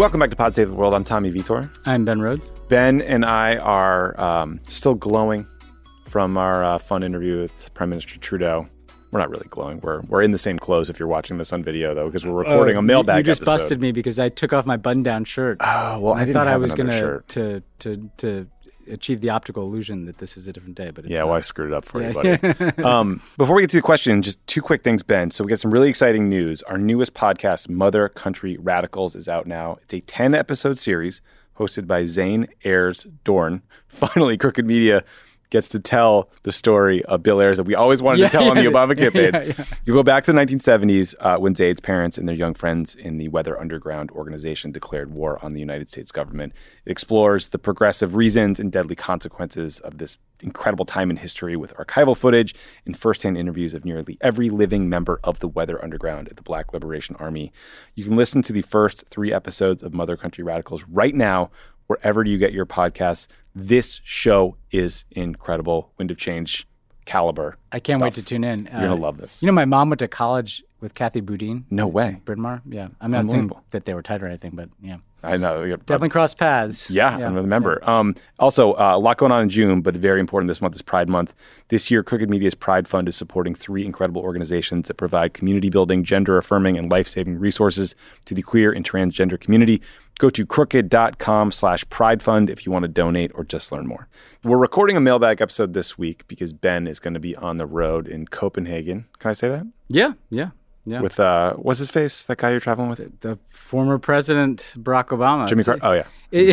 Welcome back to Pod Save the World. I'm Tommy Vitor. I'm Ben Rhodes. Ben and I are still glowing from our fun interview with Prime Minister Trudeau. We're not really glowing. We're in the same clothes if you're watching this on video, though, because we're recording a mailbag You just episode. busted me because I took off my button-down shirt. Oh, well, I didn't thought have I was another going shirt. to achieve the optical illusion that this is a different day, but it's Yeah, not. well, I screwed it up for you, buddy. Before we get to the question, just two quick things, Ben. So we got some really exciting news. Our newest podcast, Mother Country Radicals, is out now. It's a 10-episode series hosted by Zane Ayers Dorn. Finally, Crooked Media gets to tell the story of Bill Ayers that we always wanted to tell on the Obama campaign. You go back to the 1970s when Zaid's parents and their young friends in the Weather Underground organization declared war on the United States government. It explores the progressive reasons and deadly consequences of this incredible time in history with archival footage and firsthand interviews of nearly every living member of the Weather Underground at the Black Liberation Army. You can listen to the first 3 episodes of Mother Country Radicals right now, wherever you get your podcasts. This show is incredible. Wind of Change caliber. I can't stuff. wait to tune in. You're going to love this. You know, my mom went to college with Kathy Boudin. No way. Bryn Mawr. Yeah. I'm not saying that they were tight or anything, but yeah. I know. Definitely crossed paths. Yeah, I remember. Also, a lot going on in June, but very important this month is Pride Month. This year, Crooked Media's Pride Fund is supporting 3 incredible organizations that provide community-building, gender-affirming, and life-saving resources to the queer and transgender community. Go to crooked.com/Pride Fund if you want to donate or just learn more. We're recording a mailbag episode this week because Ben is going to be on the road in Copenhagen. Can I say that? Yeah. With, what's his face? That guy you're traveling with? The former president, Barack Obama. Jimmy Carter? Oh, yeah.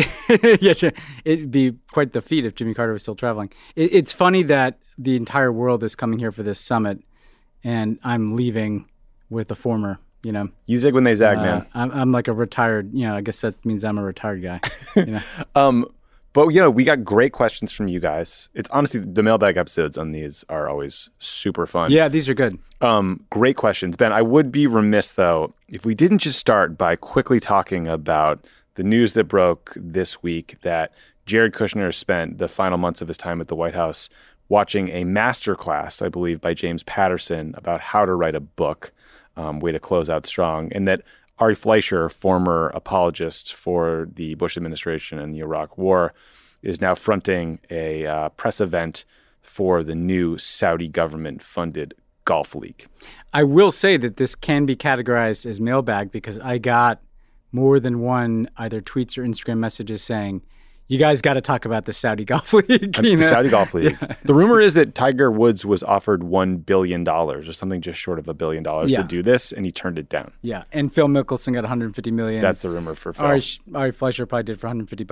It'd be quite the feat if Jimmy Carter was still traveling. It's funny that the entire world is coming here for this summit, and I'm leaving with a former, you know. You zig when they zag, man. I'm like a retired, I guess that means I'm a retired guy. You know? But, we got great questions from you guys. It's honestly, the mailbag episodes on these are always super fun. Yeah, these are good. Great questions. Ben, I would be remiss, though, if we didn't just start by quickly talking about the news that broke this week that Jared Kushner spent the final months of his time at the White House watching a masterclass, I believe, by James Patterson about how to write a book, way to close out strong, and that Ari Fleischer, former apologist for the Bush administration and the Iraq War, is now fronting a press event for the new Saudi government-funded golf league. I will say that this can be categorized as mailbag because I got more than one either tweets or Instagram messages saying, you guys got to talk about the Saudi Golf League. The Saudi Golf League. Yeah, the rumor is that Tiger Woods was offered $1 billion or something just short of $1 billion to do this, and he turned it down. Yeah, and Phil Mickelson got $150 million. That's the rumor for Phil. Ari Fleischer probably did for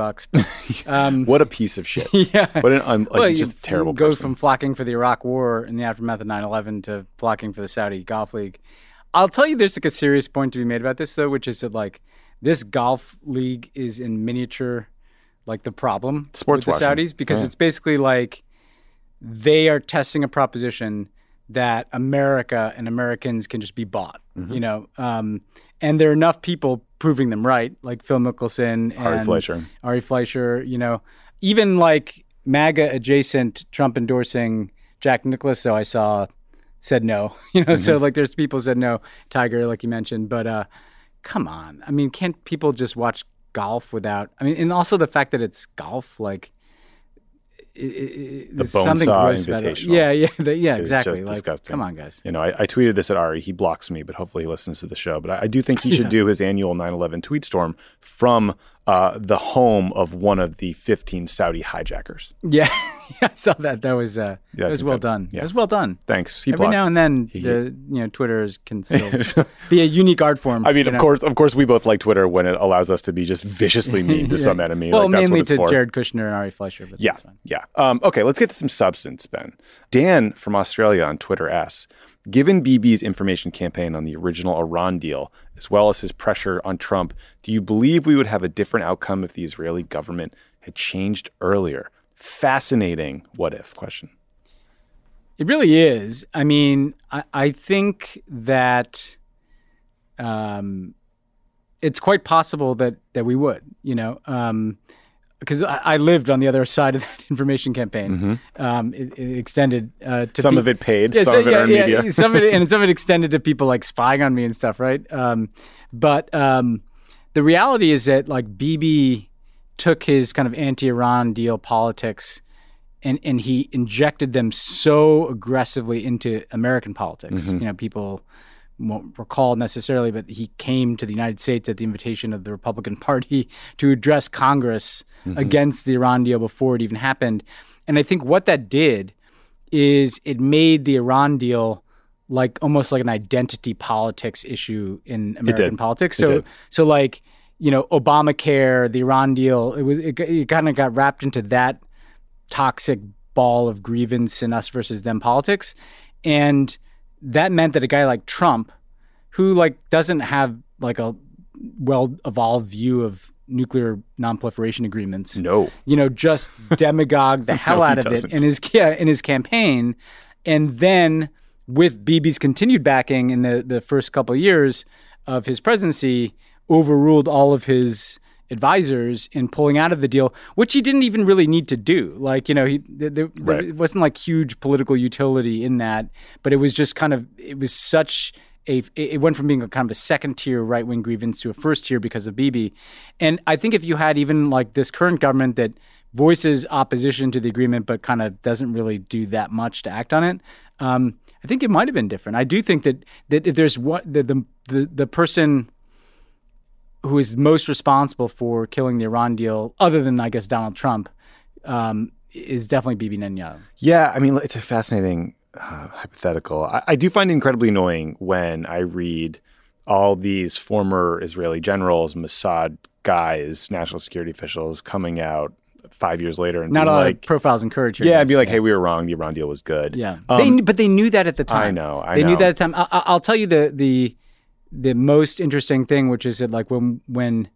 $150. What a piece of shit. Yeah. What an just a terrible person. Goes from flocking for the Iraq War in the aftermath of 9/11 to flocking for the Saudi Golf League. I'll tell you there's like a serious point to be made about this, though, which is that like this golf league is in miniature like the problem with the Saudis, because it's basically like they are testing a proposition that America and Americans can just be bought, and there are enough people proving them right, like Phil Mickelson and Ari Fleischer, even like MAGA adjacent Trump endorsing Jack Nicklaus, so I saw, said no, so like there's people said no, Tiger, like you mentioned, but come on. I mean, can't people just watch golf without, and also the fact that it's golf, like the Bonesaw Invitational. Yeah, exactly. Just like, disgusting. Come on, guys. I tweeted this at Ari. He blocks me, but hopefully he listens to the show. But I do think he should do his annual 9/11 tweet storm from the home of one of the 15 Saudi hijackers. Yeah, I saw that. That was well done. Yeah. It was well done. Thanks. Every now and then, Twitter can still be a unique art form. I mean, of course, we both like Twitter when it allows us to be just viciously mean to some enemy. Well, that's mainly what it's for. Jared Kushner and Ari Fleischer. But that's fine. Yeah. Okay, let's get to some substance, Ben. Dan from Australia on Twitter asks, given Bibi's information campaign on the original Iran deal, as well as his pressure on Trump, do you believe we would have a different outcome if the Israeli government had changed earlier? Fascinating what-if question. It really is. I mean, I think that it's quite possible that we would, because I lived on the other side of that information campaign. It extended to some of it paid, some of it earned media. Some of it extended to people like spying on me and stuff, right? But the reality is that like Bibi took his kind of anti-Iran deal politics and he injected them so aggressively into American politics. You know, people won't recall necessarily, but he came to the United States at the invitation of the Republican Party to address Congress against the Iran deal before it even happened. And I think what that did is it made the Iran deal like almost like an identity politics issue in American politics. So like, you know, Obamacare, the Iran deal, it kind of got wrapped into that toxic ball of grievance and us versus them politics. And that meant that a guy like Trump, who like doesn't have like a well-evolved view of nuclear non-proliferation agreements, just demagogued the hell out of it in his campaign. And then with Bibi's continued backing in the first couple of years of his presidency, overruled all of his advisors in pulling out of the deal, which he didn't even really need to do. Like, you know, there wasn't like huge political utility in that, but it was just kind of, it went from being a kind of a second tier right-wing grievance to a first tier because of Bibi. And I think if you had even like this current government that voices opposition to the agreement, but kind of doesn't really do that much to act on it, I think it might have been different. I do think that if there's the person who is most responsible for killing the Iran deal, other than, I guess, Donald Trump, is definitely Bibi Netanyahu. Yeah, I mean, it's a fascinating hypothetical. I do find it incredibly annoying when I read all these former Israeli generals, Mossad guys, national security officials coming out 5 years later and not a lot like, of profiles encouraged. Yeah, I'd be like, hey, we were wrong. The Iran deal was good. Yeah, but they knew that at the time. I know. They knew that at the time. I'll tell you the most interesting thing, which is that like when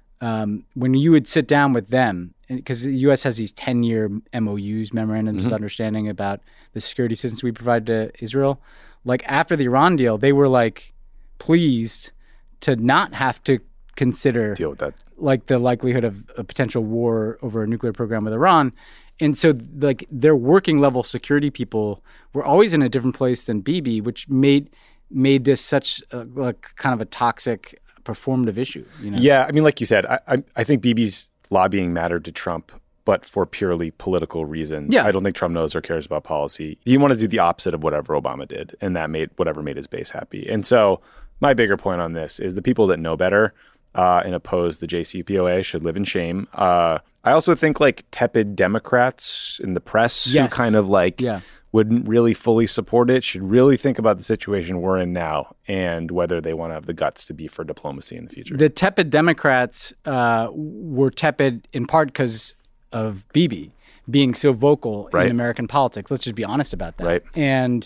you would sit down with them, because the U.S. has these 10-year MOUs, memorandums of understanding about the security assistance we provide to Israel. Like after the Iran deal, they were like pleased to not have to consider deal with that, like the likelihood of a potential war over a nuclear program with Iran. And so like their working level security people were always in a different place than Bibi, which made this such like kind of a toxic performative issue. You know? Yeah, I mean, like you said, I think Bibi's lobbying mattered to Trump, but for purely political reasons. Yeah. I don't think Trump knows or cares about policy. He wanted to do the opposite of whatever Obama did, and that made his base happy. And so my bigger point on this is the people that know better and oppose the JCPOA should live in shame. I also think like tepid Democrats in the press who kind of like wouldn't really fully support it should really think about the situation we're in now and whether they want to have the guts to be for diplomacy in the future. The tepid Democrats were tepid in part because of Bibi being so vocal in American politics. Let's just be honest about that. Right. And,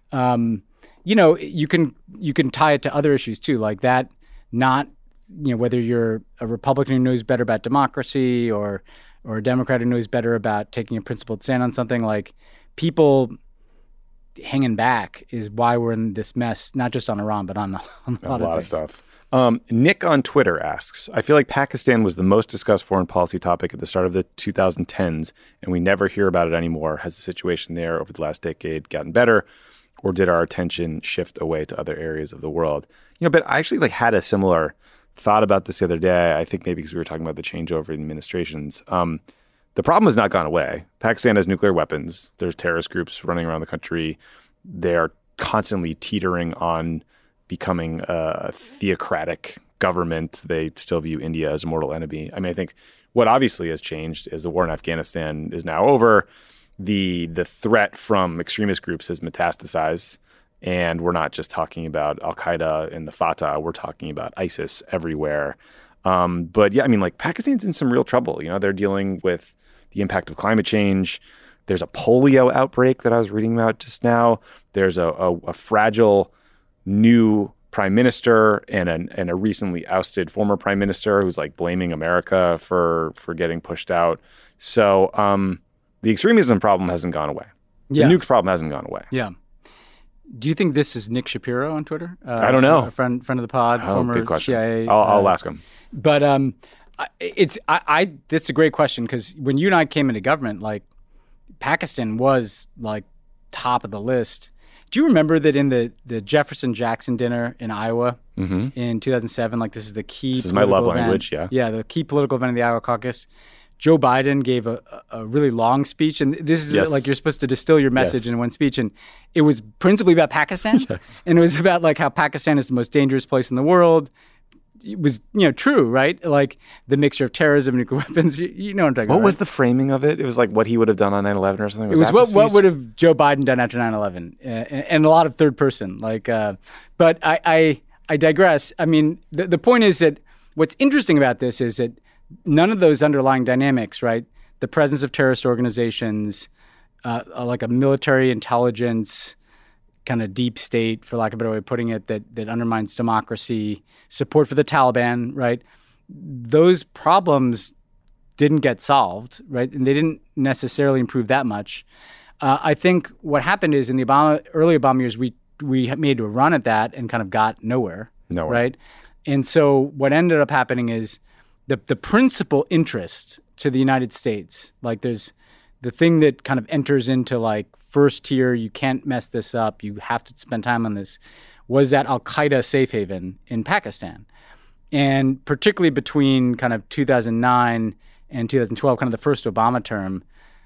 you know, you can tie it to other issues too, like that not, you know, whether you're a Republican who knows better about democracy or a Democrat who knows better about taking a principled stand on something, like people hanging back is why we're in this mess, not just on Iran, but on a lot of stuff. Nick on Twitter asks, I feel like Pakistan was the most discussed foreign policy topic at the start of the 2010s, and we never hear about it anymore. Has the situation there over the last decade gotten better, or did our attention shift away to other areas of the world? You know, but I actually like had a similar thought about this the other day. I think maybe because we were talking about the changeover in administrations. The problem has not gone away. Pakistan has nuclear weapons. There's terrorist groups running around the country. They're constantly teetering on becoming a theocratic government. They still view India as a mortal enemy. I mean, I think what obviously has changed is the war in Afghanistan is now over. The threat from extremist groups has metastasized. And we're not just talking about Al-Qaeda and the Fatah. We're talking about ISIS everywhere. But yeah, I mean, like Pakistan's in some real trouble. You know, they're dealing with the impact of climate change. There's a polio outbreak that I was reading about just now. There's a fragile new prime minister and a recently ousted former prime minister who's like blaming America for getting pushed out. So the extremism problem hasn't gone away. The nukes problem hasn't gone away. Yeah. Do you think this is Nick Shapiro on Twitter? I don't know. A friend of the pod, former good question. CIA. I'll ask him. But it's a great question because when you and I came into government, like Pakistan was like top of the list. Do you remember that in the Jefferson-Jackson dinner in Iowa in 2007, like this is the key This is my love event. language, yeah. Yeah, the key political event of the Iowa caucus. Joe Biden gave a really long speech, and this is like you're supposed to distill your message in one speech, and it was principally about Pakistan, and it was about like how Pakistan is the most dangerous place in the world. It was, true, right? Like the mixture of terrorism and nuclear weapons. You know what I'm talking about. What was the framing of it? It was like what he would have done on 9/11 or something? It was what would have Joe Biden done after 9/11, and a lot of third person. But I digress. I mean, the point is that what's interesting about this is that none of those underlying dynamics, right? The presence of terrorist organizations, like a military intelligence kind of deep state, for lack of a better way of putting it, that undermines democracy, support for the Taliban, right? Those problems didn't get solved, right? And they didn't necessarily improve that much. I think what happened is in the early Obama years, we made a run at that and kind of got nowhere, right? And so what ended up happening is the principal interest to the United States, like there's the thing that kind of enters into like first tier, you can't mess this up, you have to spend time on this, was that Al-Qaeda safe haven in Pakistan. And particularly between kind of 2009 and 2012, kind of the first Obama term,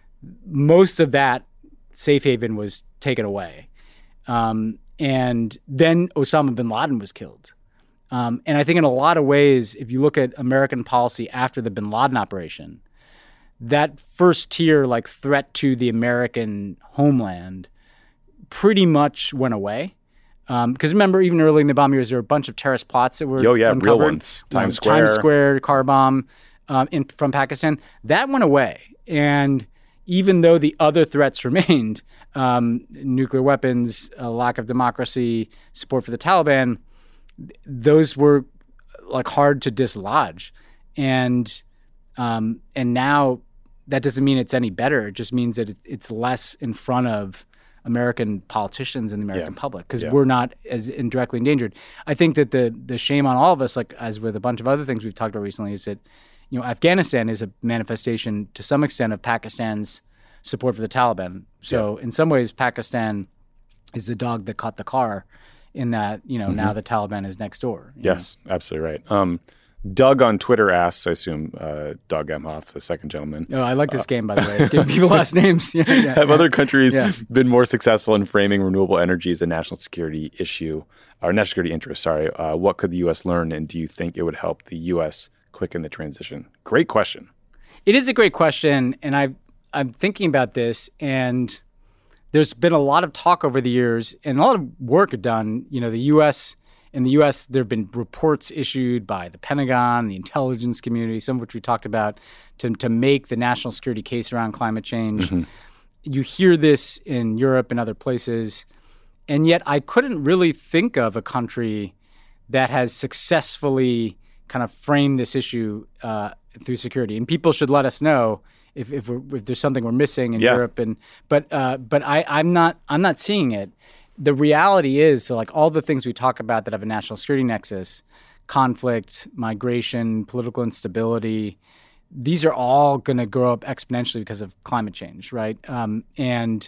most of that safe haven was taken away. And then Osama bin Laden was killed. And I think in a lot of ways, if you look at American policy after the bin Laden operation, that first tier like threat to the American homeland pretty much went away. Because remember, even early in the Obama years, there were a bunch of terrorist plots that were uncovered. Real ones. Times Square, car bomb from Pakistan. That went away. And even though the other threats remained, nuclear weapons, lack of democracy, support for the Taliban, those were like hard to dislodge. And now that doesn't mean it's any better. It just means that it's less in front of American politicians and the American public because we're not as indirectly endangered. I think that the shame on all of us, like as with a bunch of other things we've talked about recently, is that Afghanistan is a manifestation to some extent of Pakistan's support for the Taliban. So in some ways, Pakistan is the dog that caught the car in that, now the Taliban is next door. Yes, absolutely right. Doug on Twitter asks, I assume Doug Emhoff, the second gentleman. Oh, I like this game, by the way. Give people last names. Have other countries been more successful in framing renewable energy as a national security issue, or national security interest, sorry. What could the U.S. learn, and do you think it would help the U.S. quicken the transition? Great question. It is a great question, and I'm thinking about this, and there's been a lot of talk over the years and a lot of work done. In the U.S., there have been reports issued by the Pentagon, the intelligence community, some of which we talked about, to make the national security case around climate change. You hear this in Europe and other places, and yet I couldn't really think of a country that has successfully kind of framed this issue through security. And people should let us know if there's something we're missing in Europe. But I'm not seeing it. The reality is, so like all the things we talk about that have a national security nexus, conflict, migration, political instability, these are all going to grow up exponentially because of climate change, right? And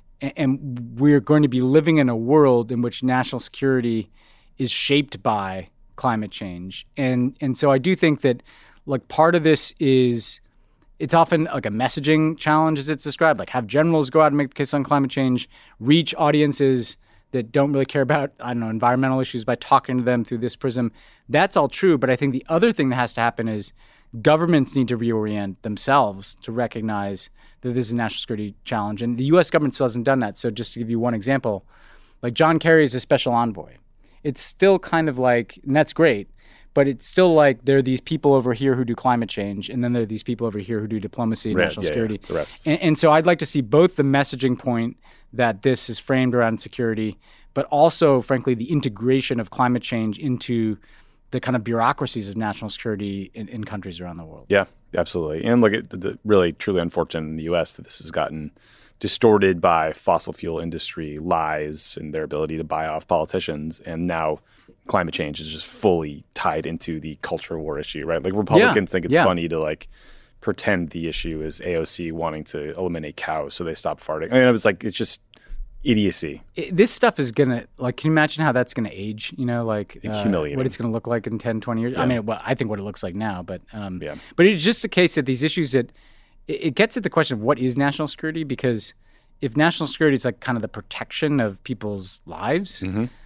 we're going to be living in a world in which national security is shaped by climate change. And so I do think that like part of this is it's often like a messaging challenge, as it's described, like have generals go out and make the case on climate change, reach audiences that don't really care about, environmental issues by talking to them through this prism. That's all true. But I think the other thing that has to happen is governments need to reorient themselves to recognize that this is a national security challenge. And the U.S. government still hasn't done that. So just to give you one example, like John Kerry is a special envoy. It's still kind of like, and that's great, but it's still like there are these people over here who do climate change, and then there are these people over here who do diplomacy and national security. The rest. And so I'd like to see both the messaging point that this is framed around security, but also, frankly, the integration of climate change into the kind of bureaucracies of national security in countries around the world. Yeah, absolutely. And look at the really, truly unfortunate in the U.S. that this has gotten distorted by fossil fuel industry lies and their ability to buy off politicians. And now climate change is just fully tied into the culture war issue, right? Like Republicans think it's funny to like pretend the issue is AOC wanting to eliminate cows so they stop farting. I mean, it was like, it's just idiocy. This stuff is going to, like, can you imagine how that's going to age? You know, like It's humiliating. what it's going to look like in 10, 20 years. Yeah. I mean, well, I think what it looks like now, but it's just a case that these issues that it gets at the question of what is national security, because if national security is like kind of the protection of people's lives,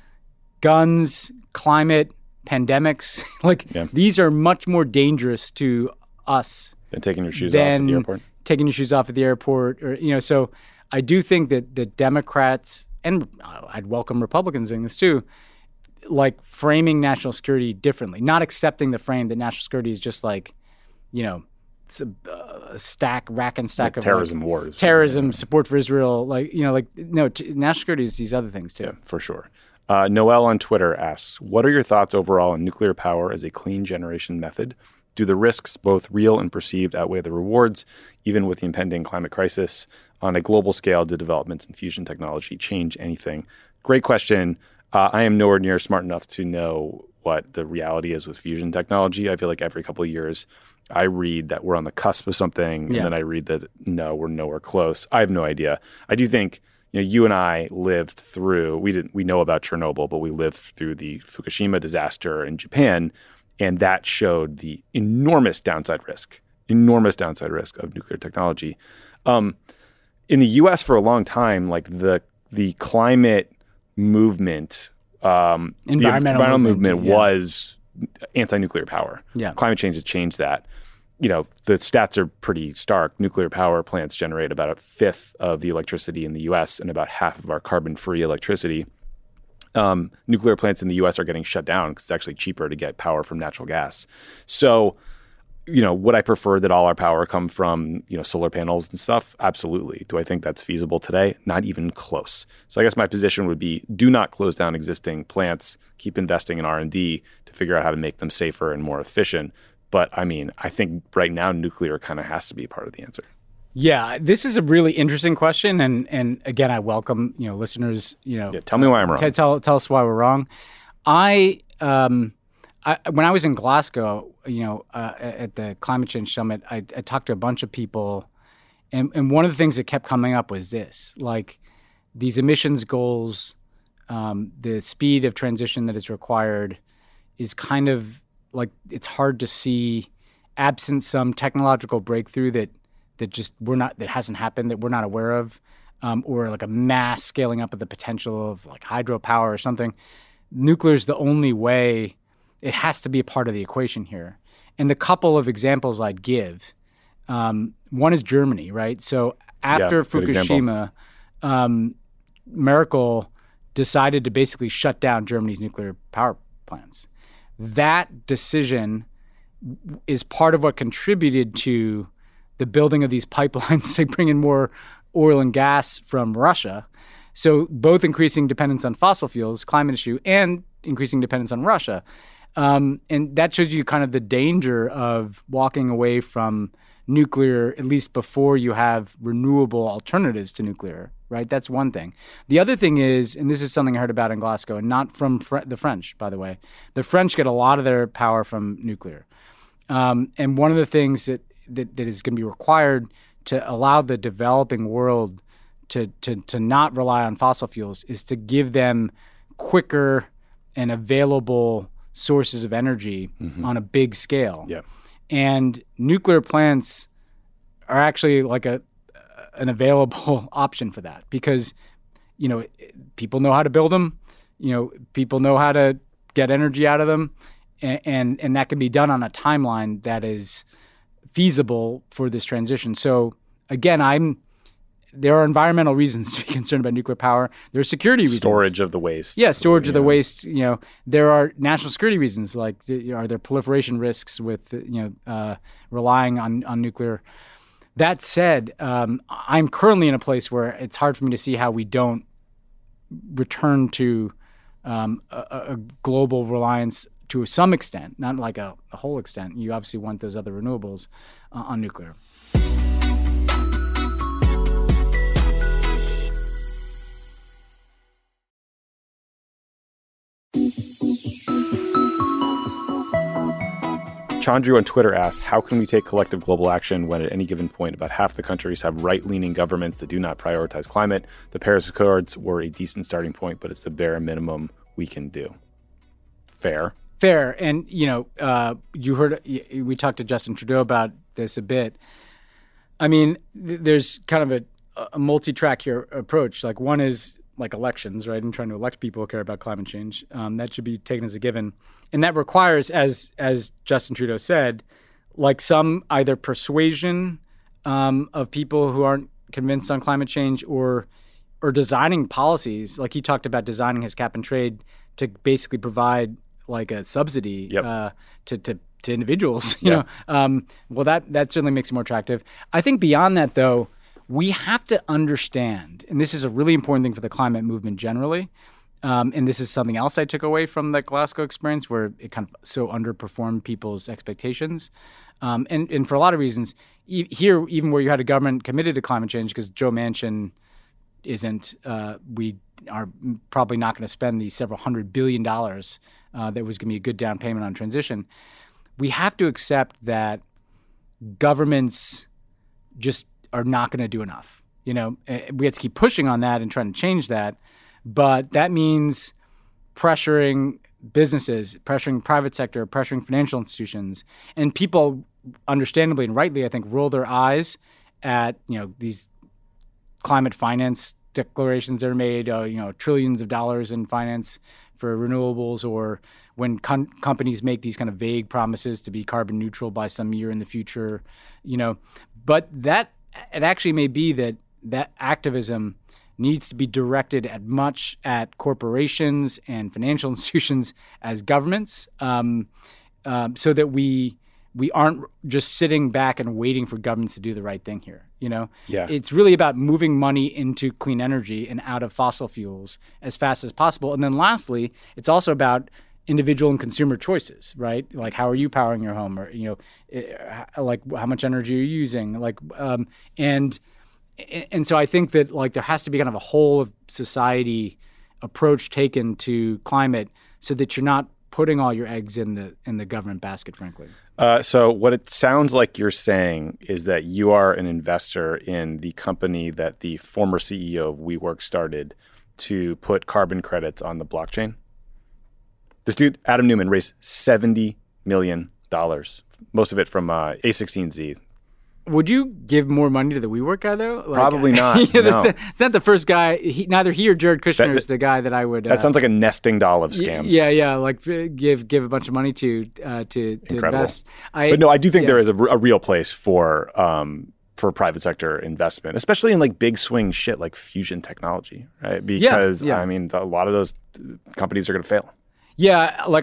guns, climate, pandemics, these are much more dangerous to us than taking your shoes off at the airport. Taking your shoes off at the airport, or so I do think that the Democrats, and I'd welcome Republicans doing this too, like framing national security differently, not accepting the frame that national security is just like, it's a rack and stack of terrorism wars, terrorism, support for Israel, national security is these other things too. Yeah, for sure. Noel on Twitter asks, what are your thoughts overall on nuclear power as a clean generation method? Do the risks, both real and perceived, outweigh the rewards, even with the impending climate crisis? On a global scale, do developments in fusion technology change anything? Great question. I am nowhere near smart enough to know what the reality is with fusion technology. I feel like every couple of years I read that we're on the cusp of something, and then I read that, no, we're nowhere close. I have no idea. I do think you and I lived through, we know about Chernobyl, but we lived through the Fukushima disaster in Japan, and that showed the enormous downside risk of nuclear technology. In the U.S. for a long time, like the climate movement, environmental movement was anti-nuclear power. Yeah. Climate change has changed that. The stats are pretty stark. Nuclear power plants generate about a fifth of the electricity in the U.S. and about half of our carbon-free electricity. Nuclear plants in the U.S. are getting shut down because it's actually cheaper to get power from natural gas. So, would I prefer that all our power come from, solar panels and stuff? Absolutely. Do I think that's feasible today? Not even close. So I guess my position would be, do not close down existing plants. Keep investing in R&D to figure out how to make them safer and more efficient. But I mean, I think right now nuclear kind of has to be part of the answer. Yeah, this is a really interesting question, and again, I welcome listeners. Tell me why I'm wrong. Tell us why we're wrong. When I was in Glasgow, at the climate change summit, I talked to a bunch of people, and one of the things that kept coming up was this: like these emissions goals, the speed of transition that is required is kind of like it's hard to see, absent some technological breakthrough that hasn't happened, that we're not aware of, or like a mass scaling up of the potential of like hydropower or something. Nuclear is the only way. It has to be a part of the equation here. And the couple of examples I'd give, one is Germany, right? So after Fukushima, Merkel decided to basically shut down Germany's nuclear power plants. That decision is part of what contributed to the building of these pipelines to bring in more oil and gas from Russia. So both increasing dependence on fossil fuels, climate issue, and increasing dependence on Russia. And that shows you kind of the danger of walking away from nuclear, at least before you have renewable alternatives to nuclear, right? That's one thing. The other thing is, and this is something I heard about in Glasgow, and not from the French, by the way. The French get a lot of their power from nuclear. And one of the things that is going to be required to allow the developing world to not rely on fossil fuels is to give them quicker and available sources of energy on a big scale. Yeah. And nuclear plants are actually like an available option for that because, people know how to build them, people know how to get energy out of them, and that can be done on a timeline that is feasible for this transition. So again, there are environmental reasons to be concerned about nuclear power. There are security reasons. Storage of the waste. Yeah, storage of the waste. There are national security reasons, like are there proliferation risks with relying on nuclear. That said, I'm currently in a place where it's hard for me to see how we don't return to a global reliance to some extent, not like a whole extent. You obviously want those other renewables on nuclear. Chandru on Twitter asks, how can we take collective global action when at any given point about half the countries have right-leaning governments that do not prioritize climate? The Paris Accords were a decent starting point, but it's the bare minimum we can do. Fair. And, you heard, we talked to Justin Trudeau about this a bit. I mean, there's kind of a multi-track here approach. Like one is like elections, right? And trying to elect people who care about climate change. That should be taken as a given. And that requires, as Justin Trudeau said, like some either persuasion of people who aren't convinced on climate change or designing policies. Like he talked about designing his cap and trade to basically provide like a subsidy to individuals, you know. Well, that certainly makes it more attractive. I think beyond that, though, we have to understand, and this is a really important thing for the climate movement generally, and this is something else I took away from the Glasgow experience where it kind of so underperformed people's expectations. And for a lot of reasons, here, even where you had a government committed to climate change, because Joe Manchin isn't, we are probably not going to spend the several $100 billion that was going to be a good down payment on transition. We have to accept that governments just are not going to do enough. We have to keep pushing on that and trying to change that. But that means pressuring businesses, pressuring private sector, pressuring financial institutions. And people, understandably and rightly, I think, roll their eyes at, these climate finance declarations that are made, trillions of dollars in finance for renewables, or when companies make these kind of vague promises to be carbon neutral by some year in the future, But that it actually may be that activism needs to be directed at corporations and financial institutions as governments, so that we aren't just sitting back and waiting for governments to do the right thing here. It's really about moving money into clean energy and out of fossil fuels as fast as possible. And then lastly, it's also about individual and consumer choices, right? Like, how are you powering your home, or like how much energy are you using, and so I think that like there has to be kind of a whole of society approach taken to climate, so that you're not putting all your eggs in the government basket, frankly. So what it sounds like you're saying is that you are an investor in the company that the former CEO of WeWork started to put carbon credits on the blockchain. This dude, Adam Neumann, raised $70 million, most of it from A16Z. Would you give more money to the WeWork guy, though? Probably not. No. It's not the first guy. Neither he or Jared Kushner is the guy that I would. That sounds like a nesting doll of scams. Yeah. Like give a bunch of money to invest. But no, I do think there is a real place for private sector investment, especially in like big swing shit like fusion technology, right? Because I mean, a lot of those companies are going to fail. Yeah, like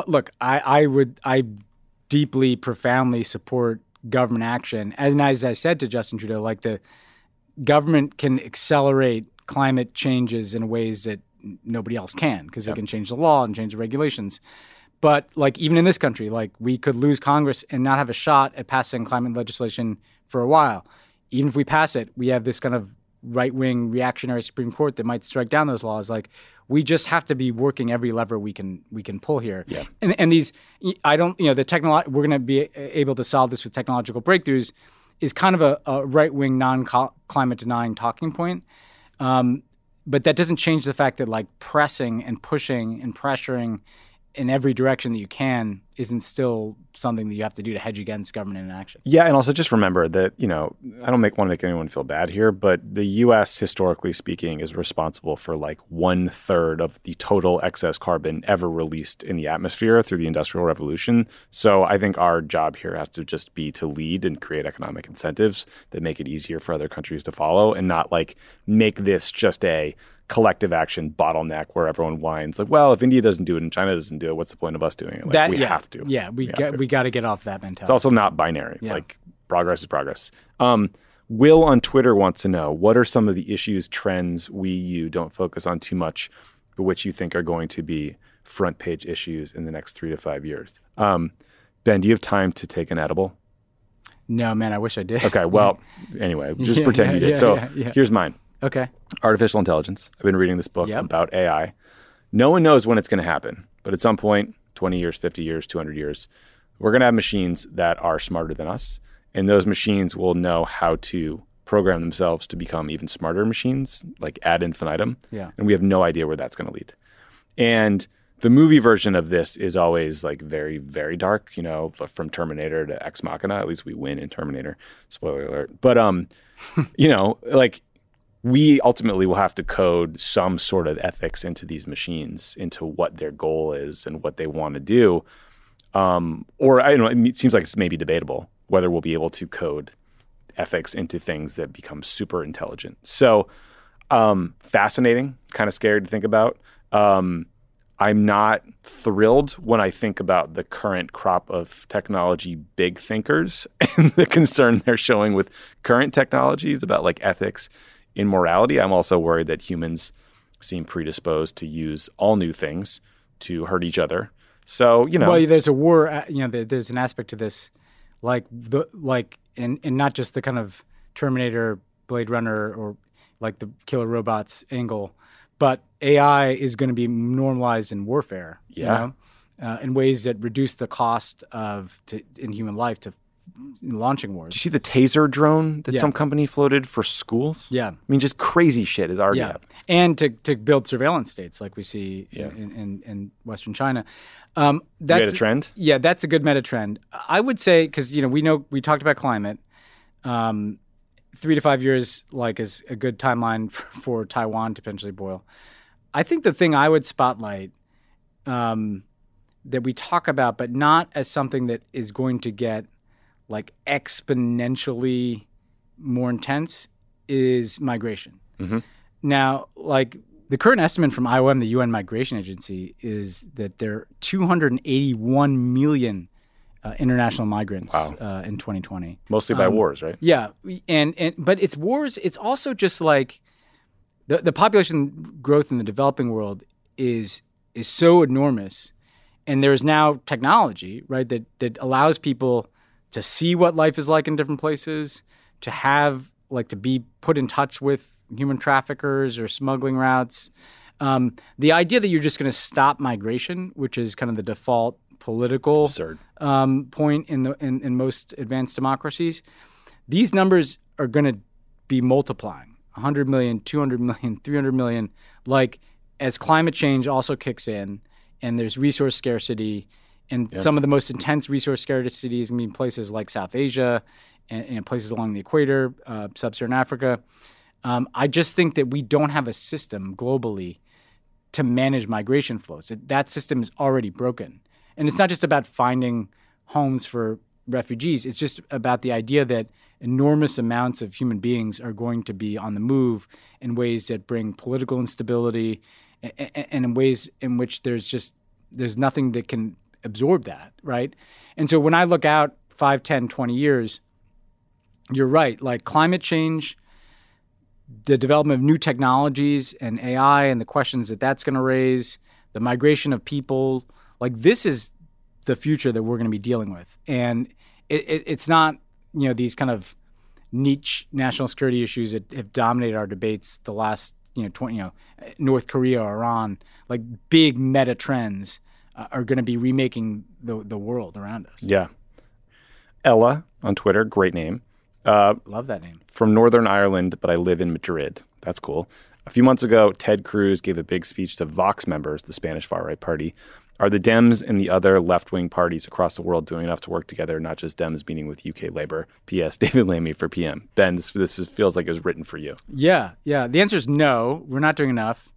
I deeply, profoundly support government action. And as I said to Justin Trudeau, like the government can accelerate climate changes in ways that nobody else can, because they can change the law and change the regulations. But like even in this country, like we could lose Congress and not have a shot at passing climate legislation for a while. Even if we pass it, we have this kind of right-wing reactionary Supreme Court that might strike down those laws. Like we just have to be working every lever we can pull here. Yeah. And these, we're going to be able to solve this with technological breakthroughs is kind of a right-wing non-climate denying talking point. But that doesn't change the fact that like pressing and pushing and pressuring in every direction that you can isn't still something that you have to do to hedge against government inaction. Yeah, and also just remember that, I don't want to make anyone feel bad here, but the U.S., historically speaking, is responsible for like 1/3 of the total excess carbon ever released in the atmosphere through the Industrial Revolution. So I think our job here has to just be to lead and create economic incentives that make it easier for other countries to follow, and not like make this just a collective action bottleneck where everyone whines like, well, if India doesn't do it and China doesn't do it, what's the point of us doing it? Like, we have to. Yeah, we got to get off that mentality. It's also not binary. It's like progress is progress. Will on Twitter wants to know, what are some of the issues, trends you don't focus on too much, but which you think are going to be front page issues in the next 3 to 5 years? Ben, do you have time to take an edible? No, man, I wish I did. Okay, well, anyway, just pretend you did. Here's mine. Okay. Artificial intelligence. I've been reading this book about AI. No one knows when it's going to happen, but at some point, 20 years, 50 years, 200 years, we're going to have machines that are smarter than us, and those machines will know how to program themselves to become even smarter machines, like ad infinitum. Yeah. And we have no idea where that's going to lead. And the movie version of this is always like very, very dark, you know, from Terminator to Ex Machina. At least we win in Terminator. Spoiler alert. But, you know, like we ultimately will have to code some sort of ethics into these machines, into what their goal is and what they want to do. Or I don't know, it seems like it's maybe debatable whether we'll be able to code ethics into things that become super intelligent. So fascinating, kind of scary to think about. I'm not thrilled when I think about the current crop of technology big thinkers and the concern they're showing with current technologies about like ethics in morality. I'm also worried that humans seem predisposed to use all new things to hurt each other. So, you know. Well, there's a war, you know, there's an aspect to this, and not just the kind of Terminator, Blade Runner, or like the killer robots angle, but AI is going to be normalized in warfare, you know, in ways that reduce the cost in human life to launching wars. Did you see the taser drone that some company floated for schools? Yeah. I mean, just crazy shit is already happening. And to build surveillance states like we see in Western China. That's meta trend? Yeah, that's a good meta trend. I would say, because, you know, we talked about climate. 3 to 5 years is a good timeline for Taiwan to potentially boil. I think the thing I would spotlight that we talk about, but not as something that is going to get like exponentially more intense, is migration. Mm-hmm. Now, like the current estimate from IOM, the UN Migration Agency, is that there are 281 million international migrants in 2020. Mostly by wars, right? Yeah, but it's wars. It's also just like the population growth in the developing world is so enormous, and there's now technology, right, that allows people to see what life is like in different places, to have to be put in touch with human traffickers or smuggling routes. The idea that you're just going to stop migration, which is kind of the default political point in most advanced democracies, these numbers are going to be multiplying 100 million, 200 million, 300 million, like as climate change also kicks in and there's resource scarcity, and some of the most intense resource scarcity is going to be in places like South Asia and places along the equator, sub-Saharan Africa. I just think that we don't have a system globally to manage migration flows. That system is already broken. And it's not just about finding homes for refugees. It's just about the idea that enormous amounts of human beings are going to be on the move in ways that bring political instability and in ways in which there's nothing that can absorb that, right? And so when I look out 5, 10, 20 years, you're right. Like climate change, the development of new technologies and AI and the questions that that's going to raise, the migration of people, like this is the future that we're going to be dealing with. And it's not, these kind of niche national security issues that have dominated our debates the last, 20, North Korea or Iran, like big meta trends are going to be remaking the world around us. Yeah. Ella on Twitter, great name. Love that name. From Northern Ireland, but I live in Madrid. That's cool. A few months ago, Ted Cruz gave a big speech to Vox members, the Spanish far-right party. Are the Dems and the other left-wing parties across the world doing enough to work together, not just Dems meeting with UK Labour? P.S. David Lammy for PM. Ben, this feels like it was written for you. Yeah. The answer is no. We're not doing enough.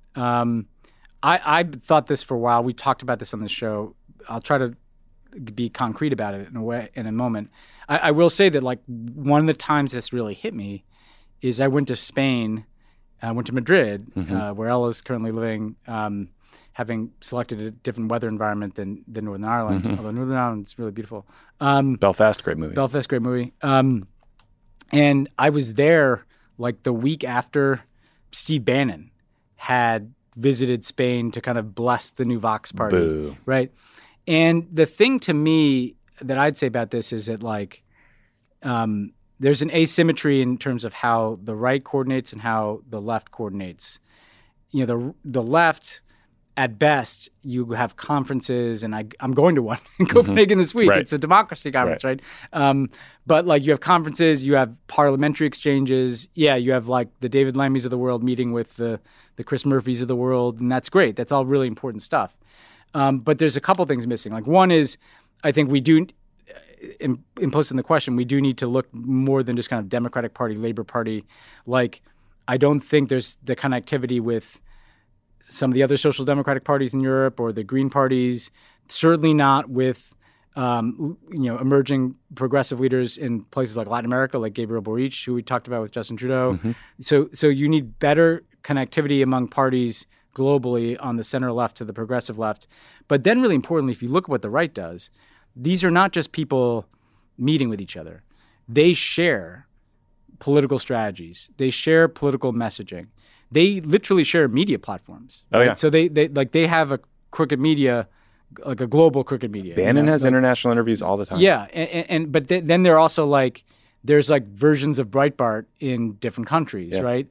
I thought this for a while. We talked about this on the show. I'll try to be concrete about it in a moment. I will say that like one of the times this really hit me is I went to Spain. I went to Madrid, where Ella's currently living, having selected a different weather environment than Northern Ireland, although Northern Ireland is really beautiful. Belfast, great movie. Belfast, great movie. And I was there like the week after Steve Bannon had visited Spain to kind of bless the new Vox party. Boo. Right? And the thing to me that I'd say about this is that like there's an asymmetry in terms of how the right coordinates and how the left coordinates. The left at best, you have conferences, and I'm going to one in Copenhagen this week. Right. It's a democracy conference, right? But like you have conferences, you have parliamentary exchanges. Yeah, you have like the David Lammys of the world meeting with the Chris Murphys of the world, and that's great. That's all really important stuff. But there's a couple things missing. Like one is, I think we do, implicit in the question, we do need to look more than just kind of Democratic Party, Labor Party. Like, I don't think there's the connectivity with some of the other social democratic parties in Europe or the Green parties, certainly not with emerging progressive leaders in places like Latin America, like Gabriel Boric, who we talked about with Justin Trudeau. Mm-hmm. So you need better connectivity among parties globally on the center left to the progressive left. But then really importantly, if you look at what the right does, these are not just people meeting with each other. They share political strategies. They share political messaging. They literally share media platforms. Oh, right? yeah. So they have a crooked media, like a global crooked media. Bannon has international interviews all the time. Yeah, but then they're also like, there's like versions of Breitbart in different countries, right?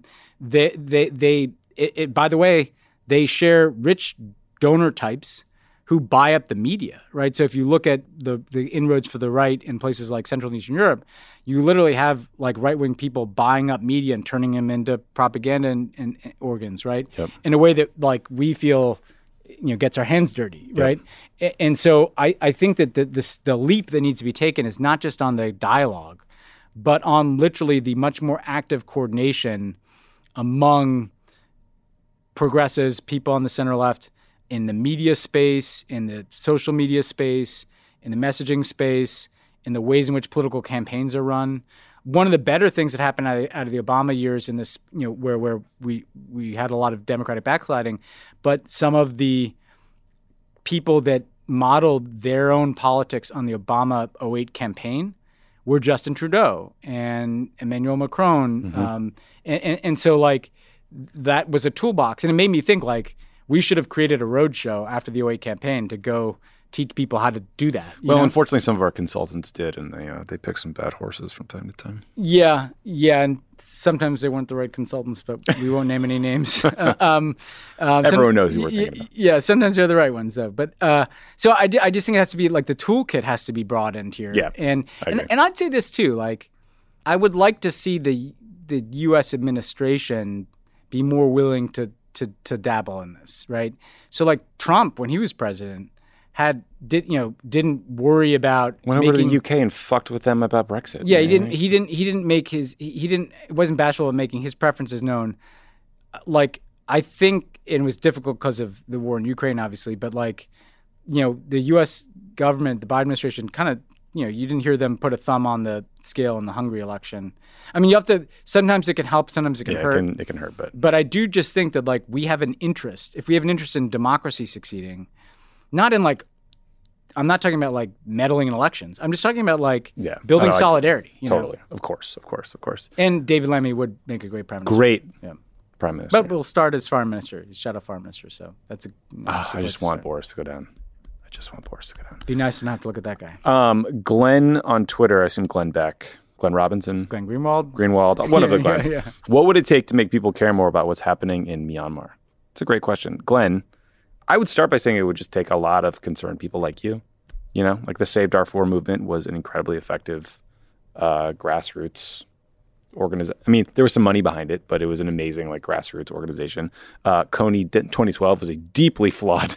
By the way, they share rich donor types who buy up the media, right? So if you look at the inroads for the right in places like Central and Eastern Europe, you literally have like right-wing people buying up media and turning them into propaganda and organs, right? Yep. In a way that like we feel, gets our hands dirty, right? And so I think that the leap that needs to be taken is not just on the dialogue, but on literally the much more active coordination among progressives, people on the center left, in the media space, in the social media space, in the messaging space, in the ways in which political campaigns are run. One of the better things that happened out of the Obama years in this, where we had a lot of Democratic backsliding, but some of the people that modeled their own politics on the Obama 2008 campaign were Justin Trudeau and Emmanuel Macron. Mm-hmm. And so like that was a toolbox. And it made me think like, we should have created a roadshow after the 2008 campaign to go teach people how to do that. Well, unfortunately, some of our consultants did, and they picked some bad horses from time to time. Yeah, and sometimes they weren't the right consultants, but we won't name any names. Everyone knows who we're thinking about. Yeah, sometimes they're the right ones, though. But so I just think it has to be like the toolkit has to be broadened here. Yeah, and I'd say this too. Like, I would like to see the U.S. administration be more willing to dabble in this, right? So like Trump, when he was president, didn't worry about went over to the UK and fucked with them about Brexit. Yeah, he didn't it wasn't bashful at making his preferences known. Like I think it was difficult because of the war in Ukraine, obviously, but like, the US government, the Biden administration kind of, you didn't hear them put a thumb on the scale in the Hungary election. I mean, you have to, sometimes it can help, sometimes it can hurt. It can hurt, but I do just think that like we have an interest, if we have an interest in democracy succeeding, not in like, I'm not talking about like meddling in elections. I'm just talking about like building solidarity. Totally. Of course. And David Lammy would make a great prime minister. Great prime minister. But we'll start as foreign minister. He's shadow foreign minister. So that's I just want Boris to go down. Be nice to not have to look at that guy. Glenn on Twitter, I assume Glenn Beck, Glenn Robinson. Glenn Greenwald, one of the Glens. Yeah. What would it take to make people care more about what's happening in Myanmar? It's a great question. Glenn, I would start by saying it would just take a lot of concerned people like you. Like the Save Darfur movement was an incredibly effective grassroots organization. I mean, there was some money behind it, but it was an amazing like grassroots organization. Kony 2012 was a deeply flawed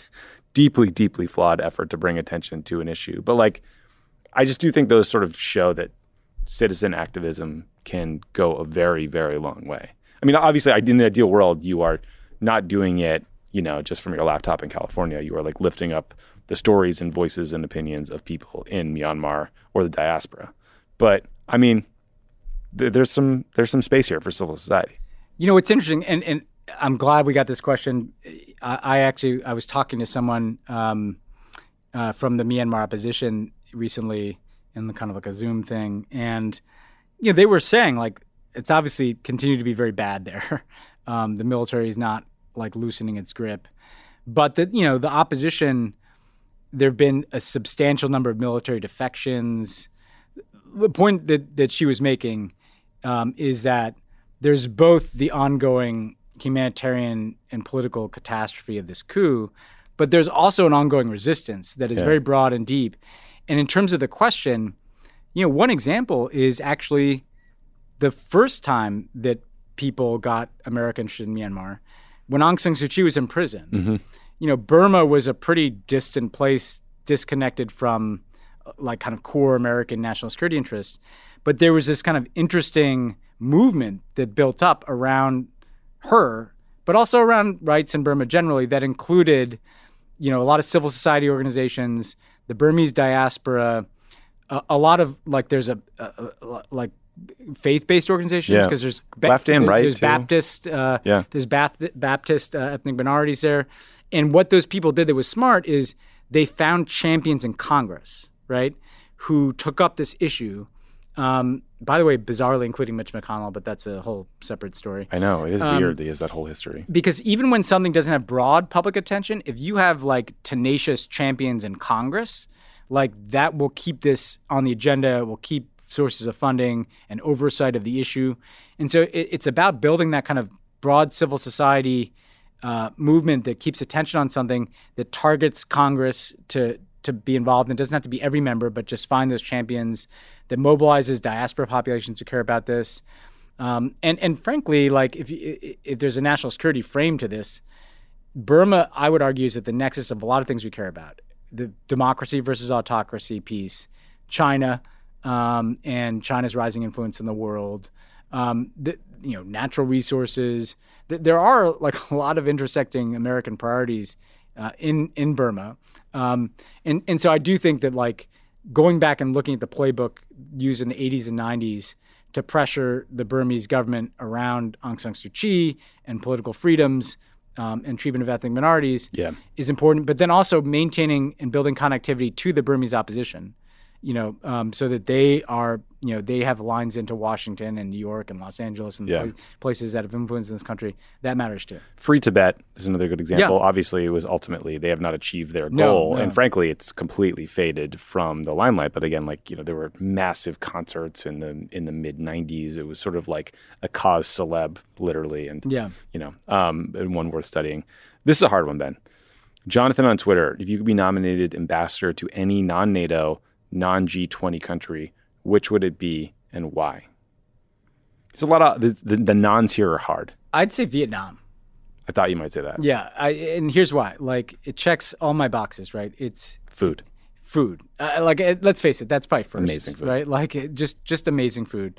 effort to bring attention to an issue. But like, I just do think those sort of show that citizen activism can go a very, very long way. I mean, obviously, in the ideal world, you are not doing it, just from your laptop in California. You are like lifting up the stories and voices and opinions of people in Myanmar or the diaspora. But I mean, there's some space here for civil society. It's interesting, and I'm glad we got this question. I was talking to someone from the Myanmar opposition recently in kind of like a Zoom thing, and they were saying like it's obviously continued to be very bad there. The military is not like loosening its grip, but the opposition, there have been a substantial number of military defections. The point that she was making is that there's both the ongoing humanitarian and political catastrophe of this coup, but there's also an ongoing resistance that is very broad and deep. And in terms of the question, one example is actually the first time that people got America interested in Myanmar, when Aung San Suu Kyi was in prison. Burma was a pretty distant place, disconnected from like kind of core American national security interests. But there was this kind of interesting movement that built up around her, but also around rights in Burma generally, that included, a lot of civil society organizations, the Burmese diaspora, a lot of like there's like faith-based organizations because there's left and right. There's too. Baptist, there's Baptist ethnic minorities there, and what those people did that was smart is they found champions in Congress, right, who took up this issue. By the way, bizarrely including Mitch McConnell, but that's a whole separate story. I know. It is weird he has that whole history. Because even when something doesn't have broad public attention, if you have like tenacious champions in Congress, like that will keep this on the agenda, will keep sources of funding and oversight of the issue. And so it's about building that kind of broad civil society movement that keeps attention on something, that targets Congress to be involved. And it doesn't have to be every member, but just find those champions, that mobilizes diaspora populations who care about this. And frankly, like if there's a national security frame to this, Burma, I would argue, is at the nexus of a lot of things we care about. The democracy versus autocracy piece, China, and China's rising influence in the world, natural resources. There are like a lot of intersecting American priorities in Burma. And so I do think that like going back and looking at the playbook used in the 80s and 90s to pressure the Burmese government around Aung San Suu Kyi and political freedoms and treatment of ethnic minorities is important. But then also maintaining and building connectivity to the Burmese opposition, so that they are, they have lines into Washington and New York and Los Angeles and places that have influence in this country. That matters too. Free Tibet is another good example. Obviously, it was ultimately, they have not achieved their goal. No. And frankly, it's completely faded from the limelight. But again, like, there were massive concerts in the mid 90s. It was sort of like a cause celeb, literally. And, and one worth studying. This is a hard one, Ben. Jonathan on Twitter, if you could be nominated ambassador to any non-NATO, non-G20 country, which would it be and why? There's a lot of the nons here are hard. I'd say Vietnam. I thought you might say that. Yeah, and here's why. Like, it checks all my boxes, right? It's food. Let's face it, that's probably first. Amazing food, right? Like, just amazing food.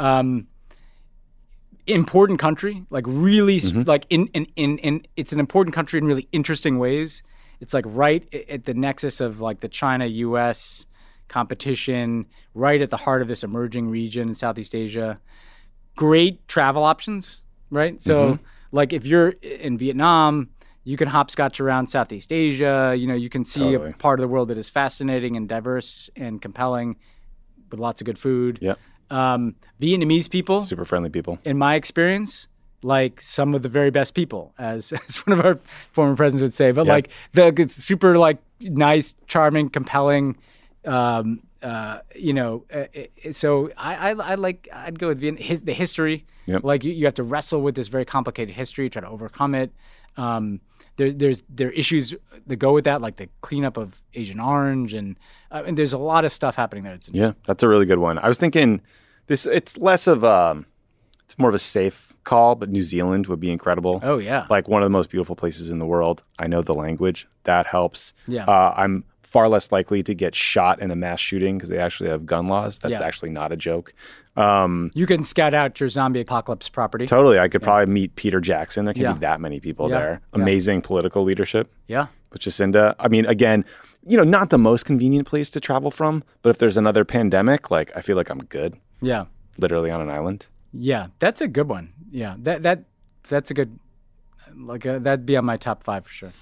Important country, like really, like in it's an important country in really interesting ways. It's like right at the nexus of like the China-U.S. competition, right at the heart of this emerging region in Southeast Asia. Great travel options, right? So like if you're in Vietnam, you can hopscotch around Southeast Asia. You can see a part of the world that is fascinating and diverse and compelling with lots of good food. Yeah. Vietnamese people. Super friendly people. In my experience, like some of the very best people, as one of our former presidents would say. But like it's super like nice, charming, compelling. So I'd go with Vietnam. The history, like you have to wrestle with this very complicated history, try to overcome it. There are issues that go with that, like the cleanup of Agent Orange, and there's a lot of stuff happening there. That's a really good one. I was thinking this. It's less of it's more of a safe call, but New Zealand would be incredible. Oh yeah, like one of the most beautiful places in the world. I know the language, that helps. Yeah, I'm far less likely to get shot in a mass shooting because they actually have gun laws. That's actually not a joke. You can scout out your zombie apocalypse property. Totally. I could probably meet Peter Jackson. There can't be that many people there. Amazing political leadership. Yeah. With Jacinda. I mean, again, not the most convenient place to travel from, but if there's another pandemic, like I feel like I'm good. Yeah. Literally on an island. Yeah. That's a good one. Yeah. That's a good, that'd be on my top 5 for sure.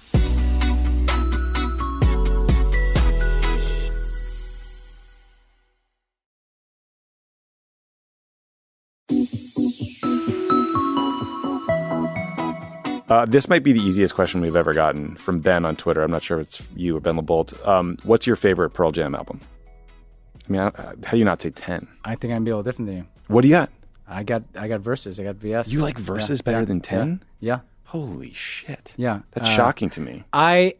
This might be the easiest question we've ever gotten from Ben on Twitter. I'm not sure if it's you or Ben LeBolt. What's your favorite Pearl Jam album? I mean, how do you not say 10? I think I'd be a little different than you. What do you got? I got Versus. I got VS. You like Versus better than 10? Yeah. Holy shit. Yeah. That's shocking to me. I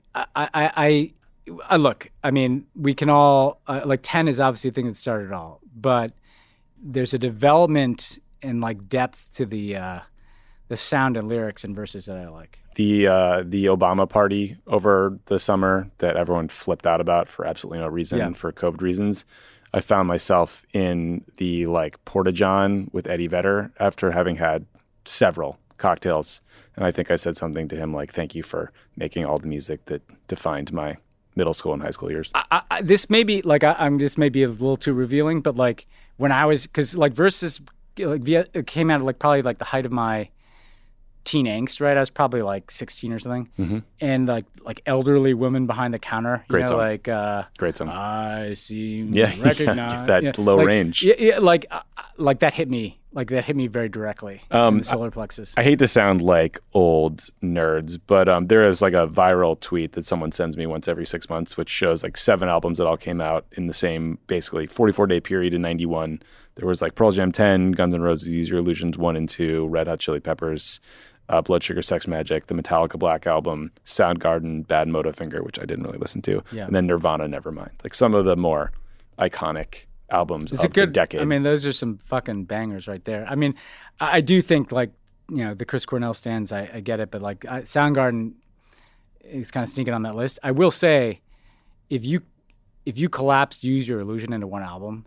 look, I mean, we can all, like 10 is obviously the thing that started it all, but there's a development and like depth to the sound and lyrics and Versus that I like. The Obama party over the summer that everyone flipped out about for absolutely no reason, for COVID reasons. I found myself in the like Porta-John with Eddie Vedder after having had several cocktails. And I think I said something to him like, thank you for making all the music that defined my middle school and high school years. This may be like, this may be a little too revealing, but like when I was, cause like Versus like it came out like probably like the height of my teen angst, right? I was probably like 16 or something. Mm-hmm. And like elderly women behind the counter, Great song. like, Great song. I seem recognize that low like, range. Yeah, like that hit me. Like that hit me very directly in the solar plexus. I hate to sound like old nerds, but there is like a viral tweet that someone sends me once every 6 months, which shows like 7 albums that all came out in the same basically 44-day period in 91. There was like Pearl Jam 10, Guns N' Roses, Use Your Illusions 1 and 2, Red Hot Chili Peppers, Blood Sugar Sex Magik, the Metallica Black Album, Soundgarden, Bad Motofinger, which I didn't really listen to, and then Nirvana, Nevermind. Like some of the more iconic albums of the decade. I mean, those are some fucking bangers right there. I mean, I do think like, you know, the Chris Cornell stands, I get it, but like Soundgarden is kind of sneaking on that list. I will say, if you collapsed Use Your Illusion into one album,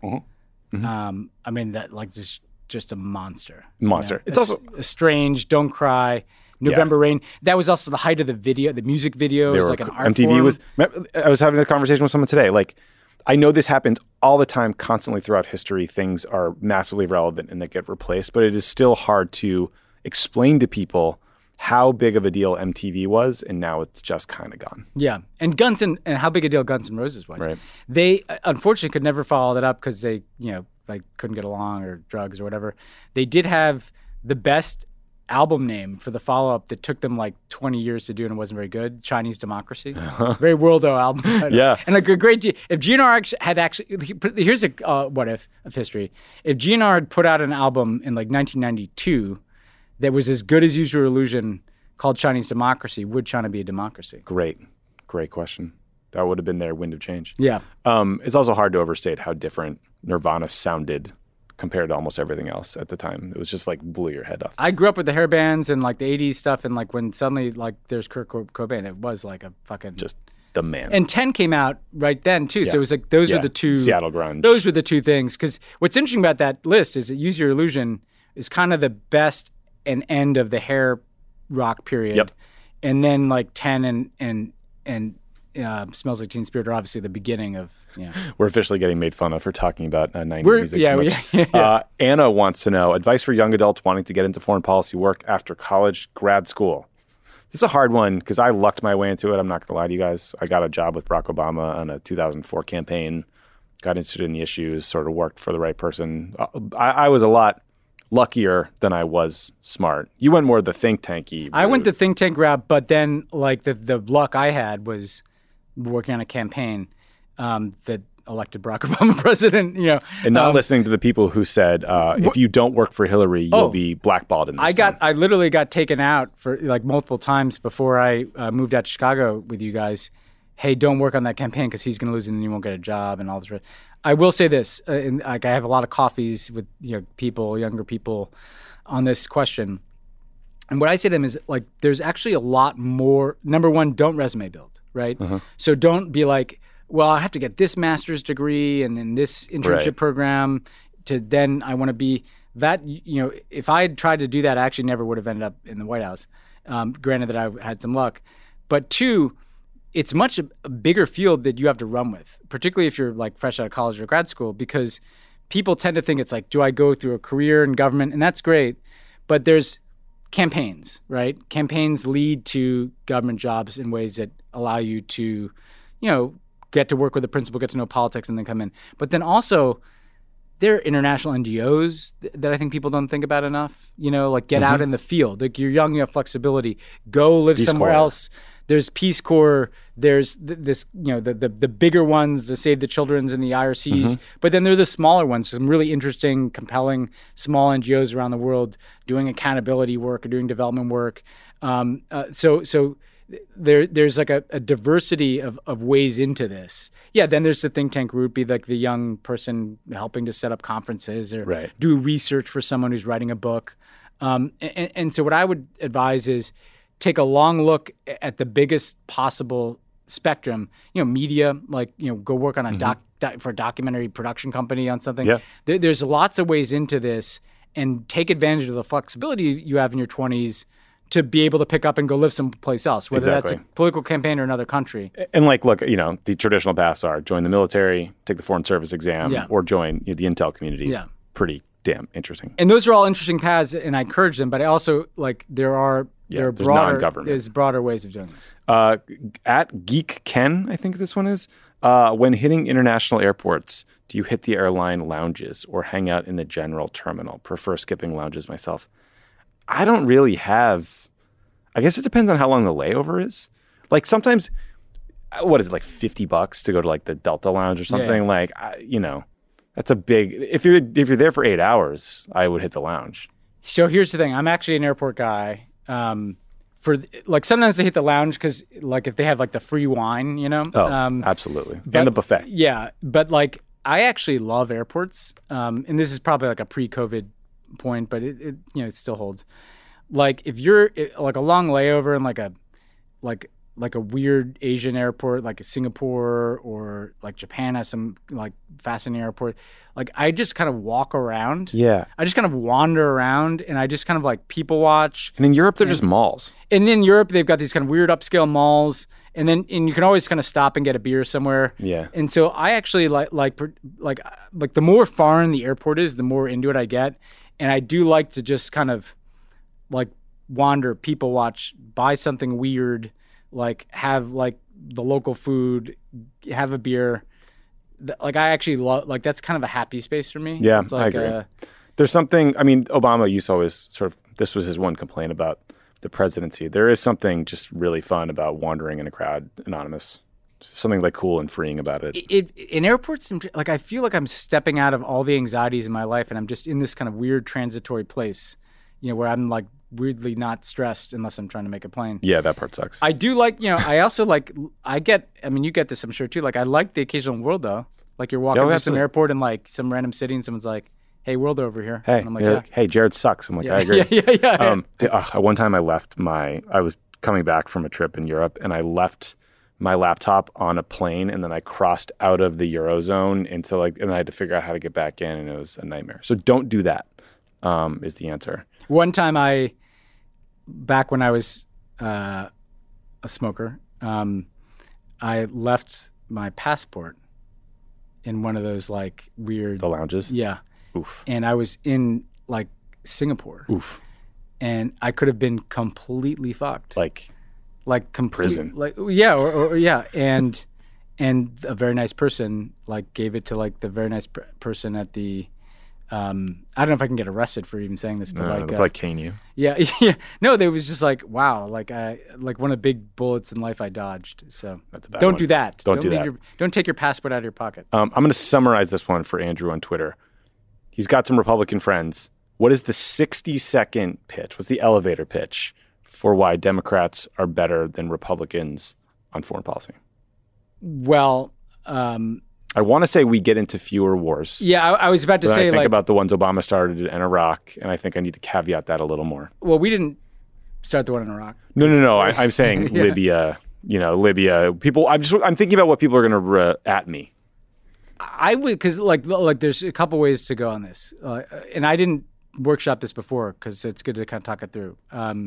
I mean, that like just a monster. Monster. You know? It's also Estranged, Don't Cry, November Rain. That was also the height of the video, the music video. It was like an art MTV form. I was having a conversation with someone today. Like, I know this happens all the time, constantly throughout history. Things are massively relevant and they get replaced, but it is still hard to explain to people how big of a deal MTV was, and now it's just kind of gone. Yeah, and how big a deal Guns N' Roses was. Right. They unfortunately could never follow that up because they, you know, like couldn't get along or drugs or whatever. They did have the best album name for the follow-up that took them like 20 years to do and it wasn't very good, Chinese Democracy. Very worldo album title. Yeah. And like a great, if GNR had actually, here's a what if of history. If GNR had put out an album in like 1992 that was as good as Use Your Illusion called Chinese Democracy, would China be a democracy? Great question. That would have been their wind of change. Yeah. It's also hard to overstate how different Nirvana sounded compared to almost everything else at the time. It was just like blew your head off. I grew up with the hair bands and like the 80s stuff, and like when suddenly like there's Kurt Cobain, it was like a fucking just the man. And 10 came out right then too, so it was like those were the two Seattle grunge. Those were the two things. Because what's interesting about that list is that Use Your Illusion is kind of the best and end of the hair rock period. Yep. And then like 10 and Smells Like Teen Spirit are obviously the beginning of, you know. We're officially getting made fun of for talking about 90s music too much. Yeah. Anna wants to know advice for young adults wanting to get into foreign policy work after college, grad school. This is a hard one because I lucked my way into it. I'm not going to lie to you guys. I got a job with Barack Obama on a 2004 campaign, got interested in the issues, sort of worked for the right person. I was a lot luckier than I was smart. You went more the think tanky route. I went the think tank route, but then like the luck I had was working on a campaign that elected Barack Obama president, you know. And not listening to the people who said, if you don't work for Hillary, you'll be blackballed in this town. I literally got taken out for like multiple times before I moved out to Chicago with you guys. Hey, don't work on that campaign because he's going to lose and then you won't get a job and all this. I will say this, like I have a lot of coffees with people, younger people on this question. And what I say to them is like, there's actually a lot more. Number one, don't resume build, right? Uh-huh. So don't be like, well, I have to get this master's degree and in this internship program to then I want to be that, if I had tried to do that, I actually never would have ended up in the White House. Granted that I had some luck. But two, it's much a bigger field that you have to run with, particularly if you're like fresh out of college or grad school, because people tend to think it's like, do I go through a career in government? And that's great. But there's campaigns, right? Campaigns lead to government jobs in ways that allow you to, get to work with the principal, get to know politics, and then come in. But then also, there are international NGOs that I think people don't think about enough. Like get out in the field. Like you're young, you have flexibility. Go live somewhere else. there's Peace Corps, there's this, the bigger ones, the Save the Children's and the IRCs, but then there are the smaller ones, some really interesting, compelling small NGOs around the world doing accountability work or doing development work. So there's like a diversity of ways into this. Yeah, then there's the think tank route, be like the young person helping to set up conferences or do research for someone who's writing a book. And so what I would advise is take a long look at the biggest possible spectrum, media, like, go work on a for a documentary production company on something. Yeah. There's lots of ways into this, and take advantage of the flexibility you have in your 20s to be able to pick up and go live someplace else, whether that's a political campaign or another country. And like, look, the traditional paths are join the military, take the foreign service exam, or join the intel community. Yeah. Pretty damn interesting. And those are all interesting paths, and I encourage them. But I also there are broader ways of doing this. At Geek Ken, I think this one is. When hitting international airports, do you hit the airline lounges or hang out in the general terminal? Prefer skipping lounges myself. I don't really have. I guess it depends on how long the layover is. Like sometimes, what is it, like $50 to go to like the Delta Lounge or something? Yeah. That's a big. If you're there for 8 hours, I would hit the lounge. So here's the thing: I'm actually an airport guy. For like sometimes they hit the lounge because like if they have like the free wine, absolutely, and the buffet. Yeah, but like I actually love airports, and this is probably like a pre-COVID point, but it still holds. Like if you're like a long layover in like a weird Asian airport, like a Singapore or like Japan has some like fascinating airport. Like I just kind of walk around. Yeah. I just kind of wander around and I just kind of like people watch. And in Europe, they're just malls. And in Europe, they've got these kind of weird upscale malls. And you can always kind of stop and get a beer somewhere. Yeah. And so I actually like the more foreign the airport is, the more into it I get. And I do like to just kind of like wander, people watch, buy something weird, like have like the local food, have a beer. Like I actually love, like that's kind of a happy space for me. Yeah, it's like I agree. There's something, I mean, Obama used to always sort of, this was his one complaint about the presidency. There is something just really fun about wandering in a crowd anonymous. Something like cool and freeing about it. In airports, like I feel like I'm stepping out of all the anxieties in my life and I'm just in this kind of weird transitory place, where I'm like weirdly not stressed unless I'm trying to make a plane. Yeah, that part sucks. I do like, I also like, you get this, I'm sure too. Like I like the occasional world though. Like you're walking through some airport in like some random city and someone's like, hey, world over here. Hey, and I'm like, hey, Jared sucks. I'm like, I agree. Yeah. One time I was coming back from a trip in Europe and I left my laptop on a plane and then I crossed out of the Eurozone and I had to figure out how to get back in and it was a nightmare. So don't do that, is the answer. One time back when I was a smoker, I left my passport in one of those like weird... The lounges? Yeah. Oof. And I was in like Singapore. Oof. And I could have been completely fucked. Like prison. Like yeah, or yeah, and a very nice person like gave it to like the very nice person at the I don't know if I can get arrested for even saying this, but like cane you. Yeah, yeah. No, there was just like wow, like one of the big bullets in life I dodged. So that's a bad don't one. do that. Don't do that. Don't take your passport out of your pocket. I'm going to summarize this one for Andrew on Twitter. He's got some Republican friends. What is the 60-second pitch? What's the elevator pitch for why Democrats are better than Republicans on foreign policy? Well, I want to say we get into fewer wars. Yeah, I was about to say, I think about the ones Obama started in Iraq, and I think I need to caveat that a little more. Well, we didn't start the one in Iraq. No. I'm saying yeah. Libya. People. I'm thinking about what people are going to at me. I would, because like there's a couple ways to go on this, and I didn't workshop this before because it's good to kind of talk it through.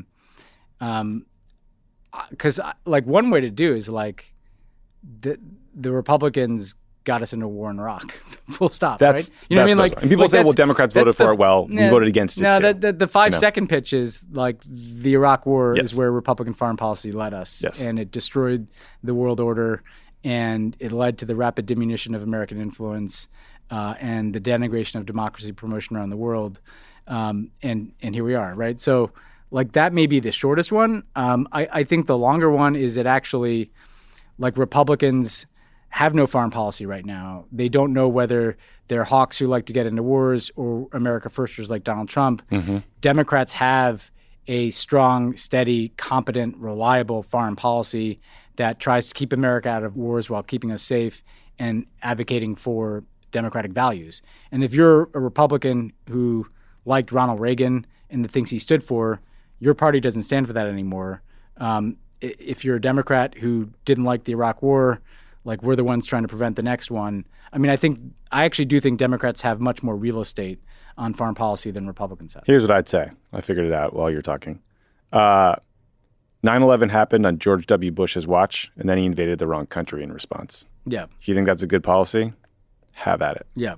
Because like one way to do is like the Republicans got us into a war in Iraq. Full stop. That's, right? You know what I mean? Like, and people say, well, Democrats voted for it. Well, we voted against it. No, the 5-second pitch is like the Iraq War is where Republican foreign policy led us, and it destroyed the world order, and it led to the rapid diminution of American influence and the denigration of democracy promotion around the world. And here we are, right? So like that may be the shortest one. I think the longer one is that actually, like, Republicans have no foreign policy right now. They don't know whether they're hawks who like to get into wars or America firsters like Donald Trump. Democrats have a strong, steady, competent, reliable foreign policy that tries to keep America out of wars while keeping us safe and advocating for democratic values. And if you're a Republican who liked Ronald Reagan and the things he stood for, your party doesn't stand for that anymore. If you're a Democrat who didn't like the Iraq War, like, we're the ones trying to prevent the next one. I mean, I actually do think Democrats have much more real estate on foreign policy than Republicans have. Here's what I'd say. I figured it out while you're talking. 9/11 happened on George W. Bush's watch, and then he invaded the wrong country in response. Yeah. Do you think that's a good policy? Have at it. Yeah.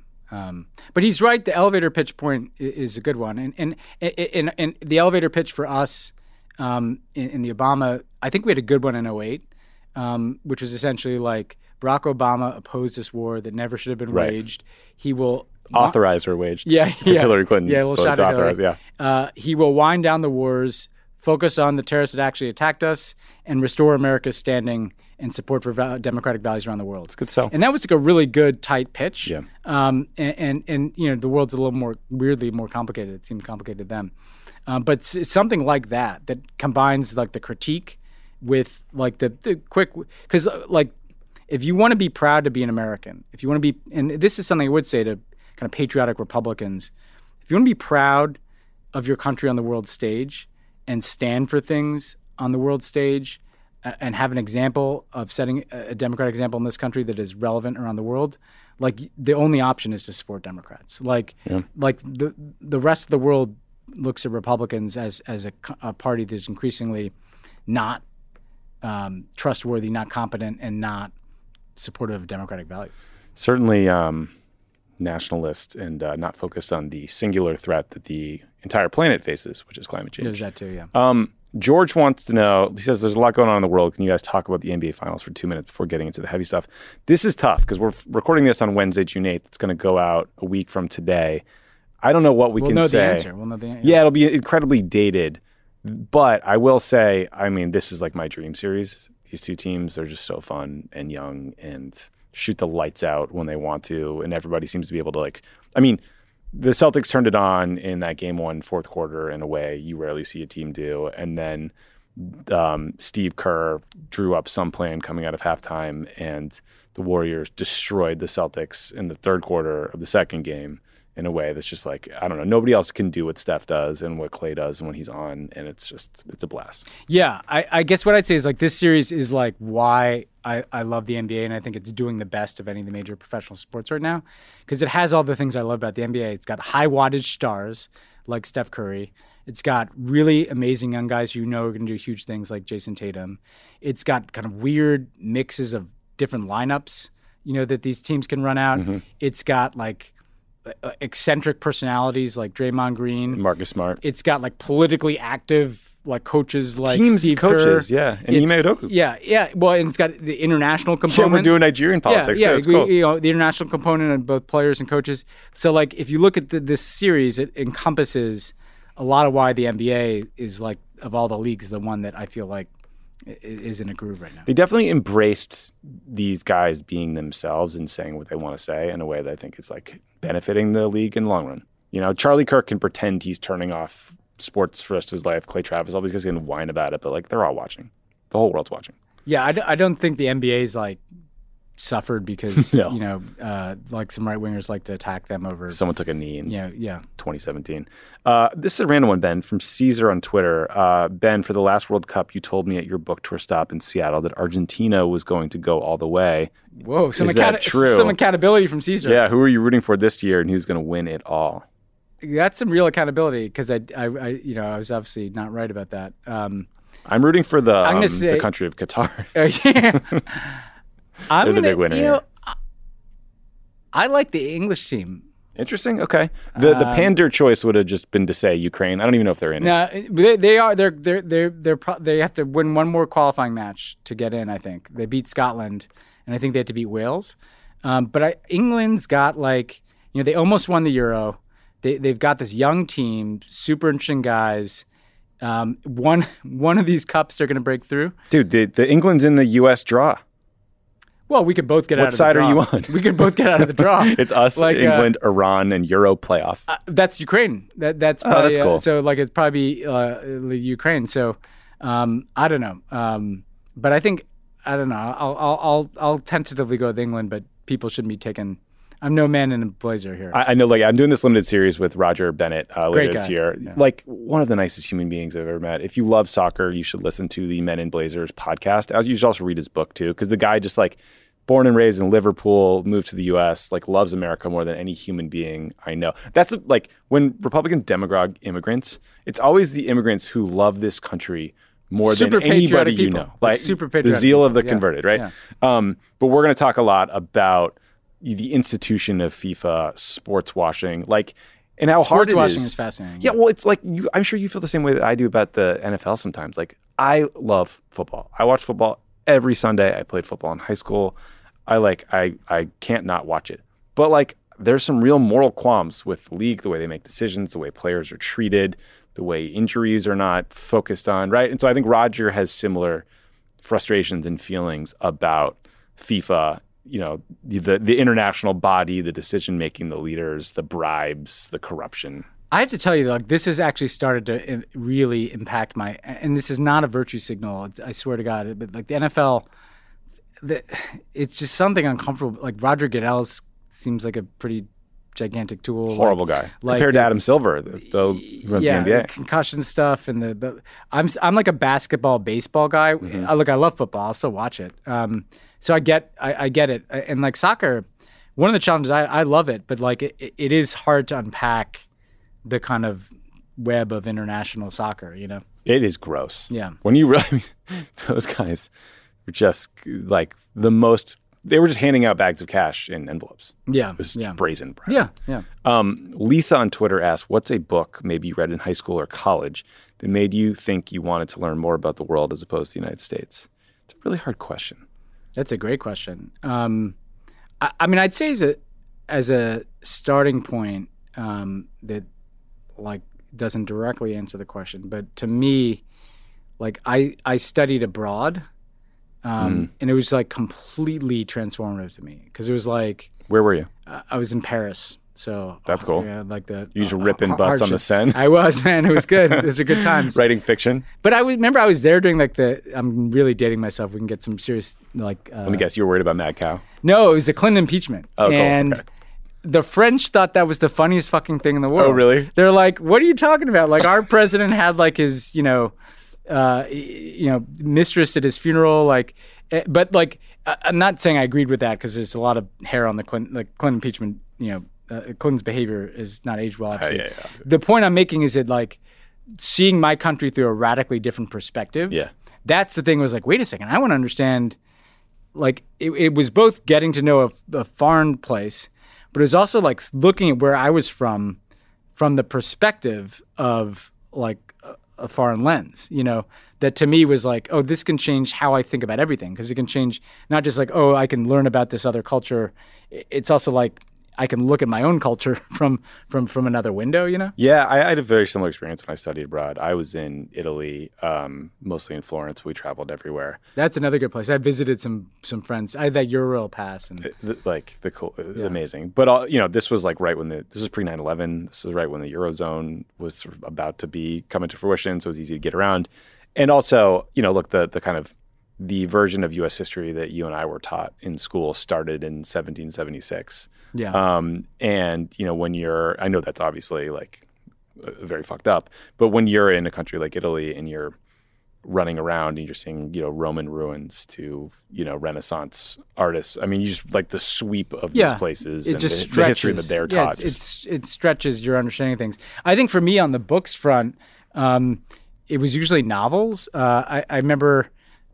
But he's right. The elevator pitch point is a good one. And the elevator pitch for us in the Obama, I think we had a good one in 2008. Which was essentially like Barack Obama opposed this war that never should have been waged. He will authorize or waged. Yeah. Hillary Clinton. Yeah, a little shot at Hillary. Yeah. He will wind down the wars, focus on the terrorists that actually attacked us, and restore America's standing and support for democratic values around the world. It's good sell. And that was like a really good, tight pitch. Yeah. And the world's a little more weirdly more complicated. It seemed complicated to them. But it's something like that combines like the critique with like the quick, because like if you want to be proud to be an American, if you want to be, and this is something I would say to kind of patriotic Republicans, if you want to be proud of your country on the world stage and stand for things on the world stage and have an example of setting a democratic example in this country that is relevant around the world, like the only option is to support Democrats. Like the rest of the world looks at Republicans as a party that's increasingly not trustworthy, not competent, and not supportive of democratic values. Certainly nationalist and not focused on the singular threat that the entire planet faces, which is climate change. There's that too, yeah. George wants to know, he says there's a lot going on in the world. Can you guys talk about the NBA Finals for 2 minutes before getting into the heavy stuff? This is tough because we're recording this on Wednesday, June 8th. It's going to go out a week from today. I don't know what we can say. We'll know the answer. Yeah, it'll be incredibly dated. But I will say, I mean, this is like my dream series. These two teams are just so fun and young and shoot the lights out when they want to. And everybody seems to be able to the Celtics turned it on in that game 1 fourth quarter in a way you rarely see a team do. And then Steve Kerr drew up some plan coming out of halftime, and the Warriors destroyed the Celtics in the third quarter of the second game in a way that's just like, I don't know, nobody else can do what Steph does and what Klay does when he's on, and it's a blast. Yeah, I guess what I'd say is like this series is like why I love the NBA, and I think it's doing the best of any of the major professional sports right now because it has all the things I love about the NBA. It's got high wattage stars like Steph Curry. It's got really amazing young guys who are going to do huge things like Jason Tatum. It's got kind of weird mixes of different lineups, that these teams can run out. Mm-hmm. It's got like eccentric personalities like Draymond Green, Marcus Smart. It's got like politically active like coaches like teams Steve coaches, Kerr. Yeah, and Ime Udoka. Yeah. Well, and it's got the international component. Yeah, we're doing Nigerian politics. Yeah, it's cool. The international component of both players and coaches. So like if you look at this series, it encompasses a lot of why the NBA is like of all the leagues the one that I feel like is in a groove right now. They definitely embraced these guys being themselves and saying what they want to say in a way that I think is like benefiting the league in the long run. Charlie Kirk can pretend he's turning off sports for the rest of his life. Clay Travis, all these guys can whine about it, but like they're all watching. The whole world's watching. Yeah, I don't think the NBA's like suffered because like some right wingers like to attack them over. Someone took a knee in 2017. This is a random one, Ben, from Caesar on Twitter. Ben, for the last World Cup, you told me at your book tour stop in Seattle that Argentina was going to go all the way. Whoa, is that true? Some accountability from Caesar. Yeah, who are you rooting for this year, and who's going to win it all? That's some real accountability because I was obviously not right about that. I'm rooting for the country of Qatar. They're the big winner here. I like the English team. Interesting. Okay. The pander choice would have just been to say Ukraine. I don't even know if they're in it. No, they are. They have to win one more qualifying match to get in. I think they beat Scotland, and I think they have to beat Wales. But England's got they almost won the Euro. They've got this young team, super interesting guys. One of these cups are going to break through. Dude, the England's in the U.S. draw. Well, we could both get out of the draw. What side are you on? We could both get out of the draw. It's us, like, England, Iran, and Euro playoff. That's Ukraine. That's probably, that's cool. So like it's probably Ukraine. So I don't know. But I think I don't know. I'll tentatively go with England, but people shouldn't be taken. I'm no man in a blazer here. I know, like, I'm doing this limited series with Roger Bennett later this year. Yeah. Like, one of the nicest human beings I've ever met. If you love soccer, you should listen to the Men in Blazers podcast. You should also read his book too, because the guy just, like, born and raised in Liverpool, moved to the U.S., like, loves America more than any human being I know. That's like when Republicans demagogue immigrants, it's always the immigrants who love this country more than anybody you know. Like super the zeal of the yeah. converted, right? Yeah. But we're going to talk a lot about the institution of FIFA, sports washing, like, and how hard it is. Sports washing is fascinating. Yeah, well, it's like I'm sure you feel the same way that I do about the NFL sometimes. Like, I love football. I watch football every Sunday. I played football in high school. I can't not watch it. But, like, there's some real moral qualms with the league, the way they make decisions, the way players are treated, the way injuries are not focused on, right? And so I think Roger has similar frustrations and feelings about FIFA, you know, the international body, the decision making, the leaders, the bribes, the corruption. I have to tell you, like, this has actually started to really impact and this is not a virtue signal. I swear to God, but like the NFL, it's just something uncomfortable. Like, Roger Goodell seems like a pretty gigantic tool. Horrible guy. Compared to Adam Silver, who runs the NBA. Concussion stuff but I'm like a basketball, baseball guy. Mm-hmm. I love football. I'll still watch it. So I get it. And like soccer, one of the challenges, I love it, but like it is hard to unpack the kind of web of international soccer, you know? It is gross. Yeah. When you really, those guys were just like they were just handing out bags of cash in envelopes. Yeah. It was just brazen. Yeah. Lisa on Twitter asked, what's a book maybe you read in high school or college that made you think you wanted to learn more about the world as opposed to the United States? It's a really hard question. That's a great question. I mean, I'd say as a starting point, that like doesn't directly answer the question, but to me, like I studied abroad, and it was like completely transformative to me because it was like. Where were you? I was in Paris. So that's cool. Yeah, like the you just ripping butts on the Seine. I was, man. It was good. Those were good times. Writing fiction. But I remember I was there during like I'm really dating myself. We can get some serious like. Let me guess. You were worried about Mad Cow? No, it was the Clinton impeachment. Oh, and cool. Okay. The French thought that was the funniest fucking thing in the world. Oh, really? They're like, "What are you talking about?" Like, our president had like his, mistress at his funeral. Like, but like, I'm not saying I agreed with that because there's a lot of hair on the Clinton impeachment. Clinton's behavior is not aged well. Obviously. Yeah. The point I'm making is that like seeing my country through a radically different perspective. Yeah. That's the thing. Was like, wait a second, I want to understand. Like, it was both getting to know a foreign place, but it was also like looking at where I was from the perspective of like a foreign lens, that to me was like, oh, this can change how I think about everything. Because it can change not just like, oh, I can learn about this other culture. It's also like I can look at my own culture from another window, Yeah, I had a very similar experience when I studied abroad. I was in Italy, mostly in Florence. We traveled everywhere. That's another good place. I visited some friends. I had that Eurail pass. And amazing. But, this was like this was pre-9/11. This was right when the Eurozone was sort of about to be coming to fruition, so it was easy to get around. And also, look, the kind of the version of U.S. history that you and I were taught in school started in 1776. Yeah. And, when I know that's obviously like very fucked up, but when you're in a country like Italy and you're running around and you're seeing, Roman ruins to, Renaissance artists, I mean, you just like the sweep of these places and the history that they're taught. It stretches your understanding of things. I think for me on the books front, it was usually novels. I remember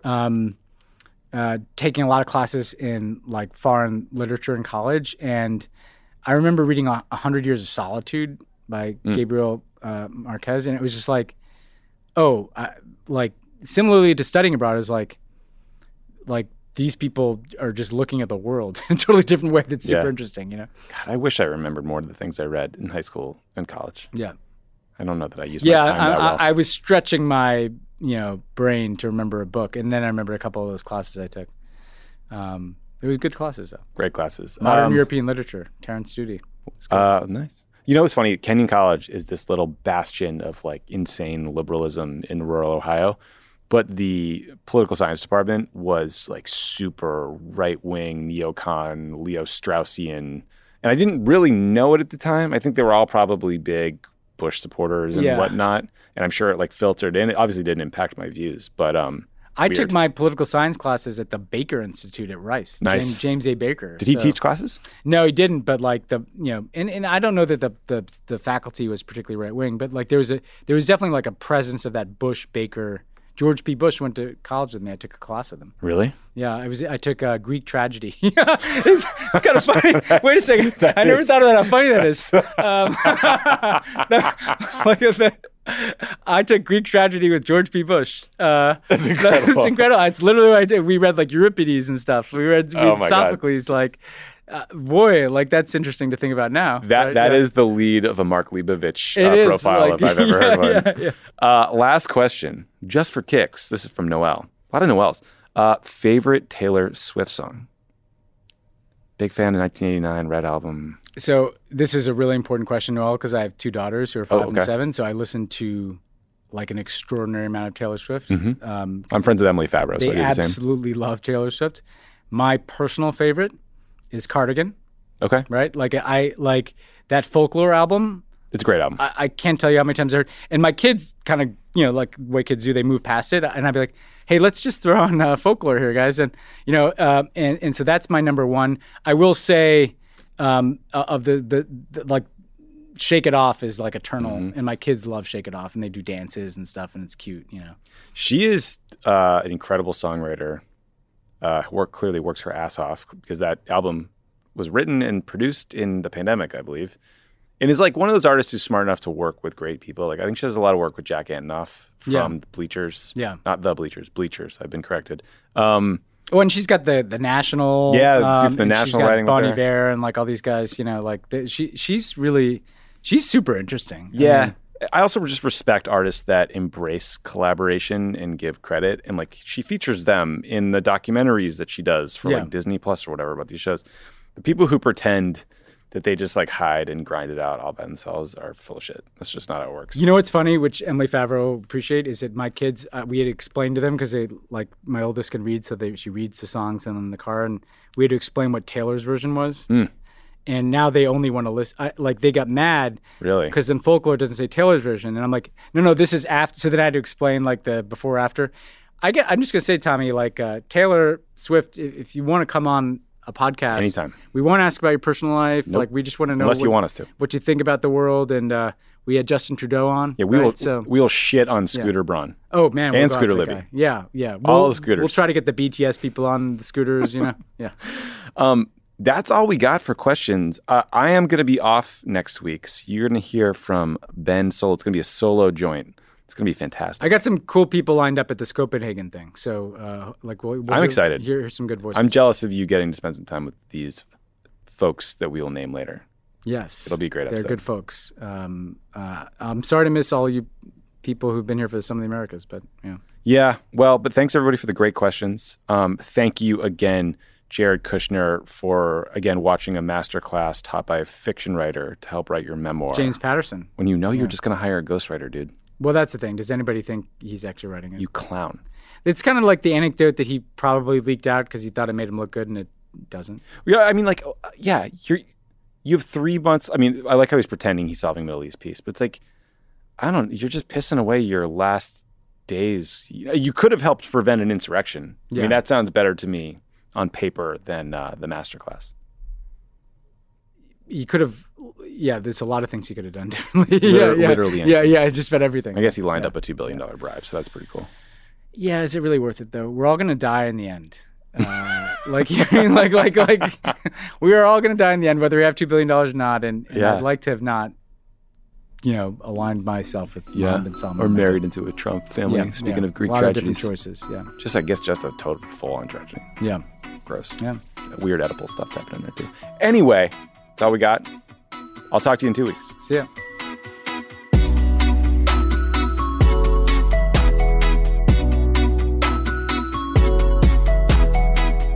taking a lot of classes in like foreign literature in college, and I remember reading 100 Years of Solitude by Gabriel Marquez, and it was just like, like similarly to studying abroad, is like these people are just looking at the world in a totally different way that's super interesting, God, I wish I remembered more of the things I read in high school and college. Yeah. I don't know that I used my time that well. I was stretching my brain to remember a book, and then I remember a couple of those classes I took. It was good classes though. Great classes. Modern European literature, Terence Studi. Nice. You know what's funny? Kenyon College is this little bastion of like insane liberalism in rural Ohio, but the political science department was like super right-wing, neocon, Leo Straussian, and I didn't really know it at the time. I think they were all probably big Bush supporters and whatnot, and I'm sure it like filtered in. It obviously didn't impact my views, but I took my political science classes at the Baker Institute at Rice. Nice. James A. Baker. Did he teach classes? No, he didn't. But like and I don't know that the faculty was particularly right wing, but like there was definitely like a presence of that Bush Baker. George P. Bush went to college with me. I took a class with him. Really? Yeah, I took Greek tragedy. it's kind of funny. Wait a second. I never thought about how funny that is. I took Greek tragedy with George P. Bush. That's incredible. That's incredible. It's literally what I did. We read like Euripides and stuff. We read Sophocles. Like, boy, like that's interesting to think about now. That is the lead of a Mark Leibovich profile if I've ever heard one. Last question, just for kicks. This is from Noel. A lot of Noels. Favorite Taylor Swift song? Big fan of 1989 Red Album. So this is a really important question, Noel, because I have two daughters who are 5 and 7. So I listen to like an extraordinary amount of Taylor Swift. Mm-hmm. I'm friends with Emily Fabro, so I do the same. They absolutely love Taylor Swift. My personal favorite is Cardigan. Okay. Right? Like I like that Folklore album. It's a great album. I can't tell you how many times I heard. And my kids kind of, like the way kids do, they move past it. And I'd be like, hey, let's just throw on Folklore here, guys. And, and so that's my number one. I will say of the like Shake It Off is like eternal. Mm-hmm. And my kids love Shake It Off and they do dances and stuff and it's cute, She is an incredible songwriter. Clearly works her ass off because that album was written and produced in the pandemic, I believe. And is like one of those artists who's smart enough to work with great people. Like I think she does a lot of work with Jack Antonoff from the Bleachers. Yeah. Not the Bleachers, Bleachers. I've been corrected. And she's got the National. Yeah, the National she's got writing Bon with her. Iver and like all these guys, she's super interesting. Yeah. I also just respect artists that embrace collaboration and give credit. And like she features them in the documentaries that she does for like Disney Plus or whatever about these shows. The people who pretend that they just like hide and grind it out all by themselves are full of shit. That's just not how it works. You know what's funny, which Emily Favreau appreciate, is that my kids, we had explained to them because they like my oldest can read, so she reads the songs in the car, and we had to explain what Taylor's version was. And now they only want to listen. They got mad. Really? Because then Folklore doesn't say Taylor's version. And I'm like, no, this is after. So then I had to explain like the before, after. I'm just going to say, Tommy, like Taylor Swift, if you want to come on a podcast. Anytime. We won't ask about your personal life. Nope. Like we just want to know unless you want us to. What you think about the world. And we had Justin Trudeau on. Yeah, we'll shit on Scooter Braun. Oh, man. And Scooter Libby. Yeah. All the scooters. We'll try to get the BTS people on the scooters, Yeah. That's all we got for questions. I am going to be off next week, so you're going to hear from Ben Solo. It's going to be a solo joint. It's going to be fantastic. I got some cool people lined up at this Copenhagen thing, so we'll I'm excited. Hear some good voices. I'm jealous of you getting to spend some time with these folks that we will name later. Yes, it'll be a great episode. They're good folks. I'm sorry to miss all you people who've been here for Some of the Americas, but yeah. Well, but thanks everybody for the great questions. Thank you again, Jared Kushner, for, again, watching a masterclass taught by a fiction writer to help write your memoir. James Patterson. When you're just going to hire a ghostwriter, dude. Well, that's the thing. Does anybody think he's actually writing it? You clown. It's kind of like the anecdote that he probably leaked out because he thought it made him look good, and it doesn't. Yeah, I mean, you have 3 months. I mean, I like how he's pretending he's solving Middle East peace, but it's like, you're just pissing away your last days. You could have helped prevent an insurrection. Yeah. I mean, that sounds better to me on paper than the masterclass. You could have, there's a lot of things he could have done differently. Literally anything. Yeah, just about everything. I guess he lined up a $2 billion bribe, so that's pretty cool. Yeah, is it really worth it though? We're all going to die in the end. like we are all going to die in the end, whether we have $2 billion or not. And I'd like to have not, aligned myself with Mohammed bin Salman. Or married into a Trump family. Speaking of Greek tragedies. A lot of different choices, I guess just a total full-on tragedy. Yeah. Gross. Yeah. Weird Oedipal stuff happening there too. Anyway, that's all we got. I'll talk to you in 2 weeks. See ya.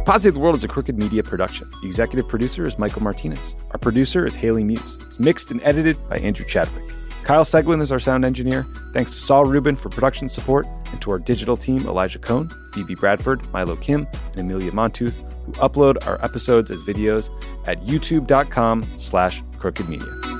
Pod Save the World is a Crooked Media production. The executive producer is Michael Martinez. Our producer is Haley Muse. It's mixed and edited by Andrew Chadwick. Kyle Seglin is our sound engineer. Thanks to Saul Rubin for production support, and to our digital team, Elijah Cohn, Phoebe Bradford, Milo Kim, and Amelia Montooth, who upload our episodes as videos at youtube.com/crookedmedia.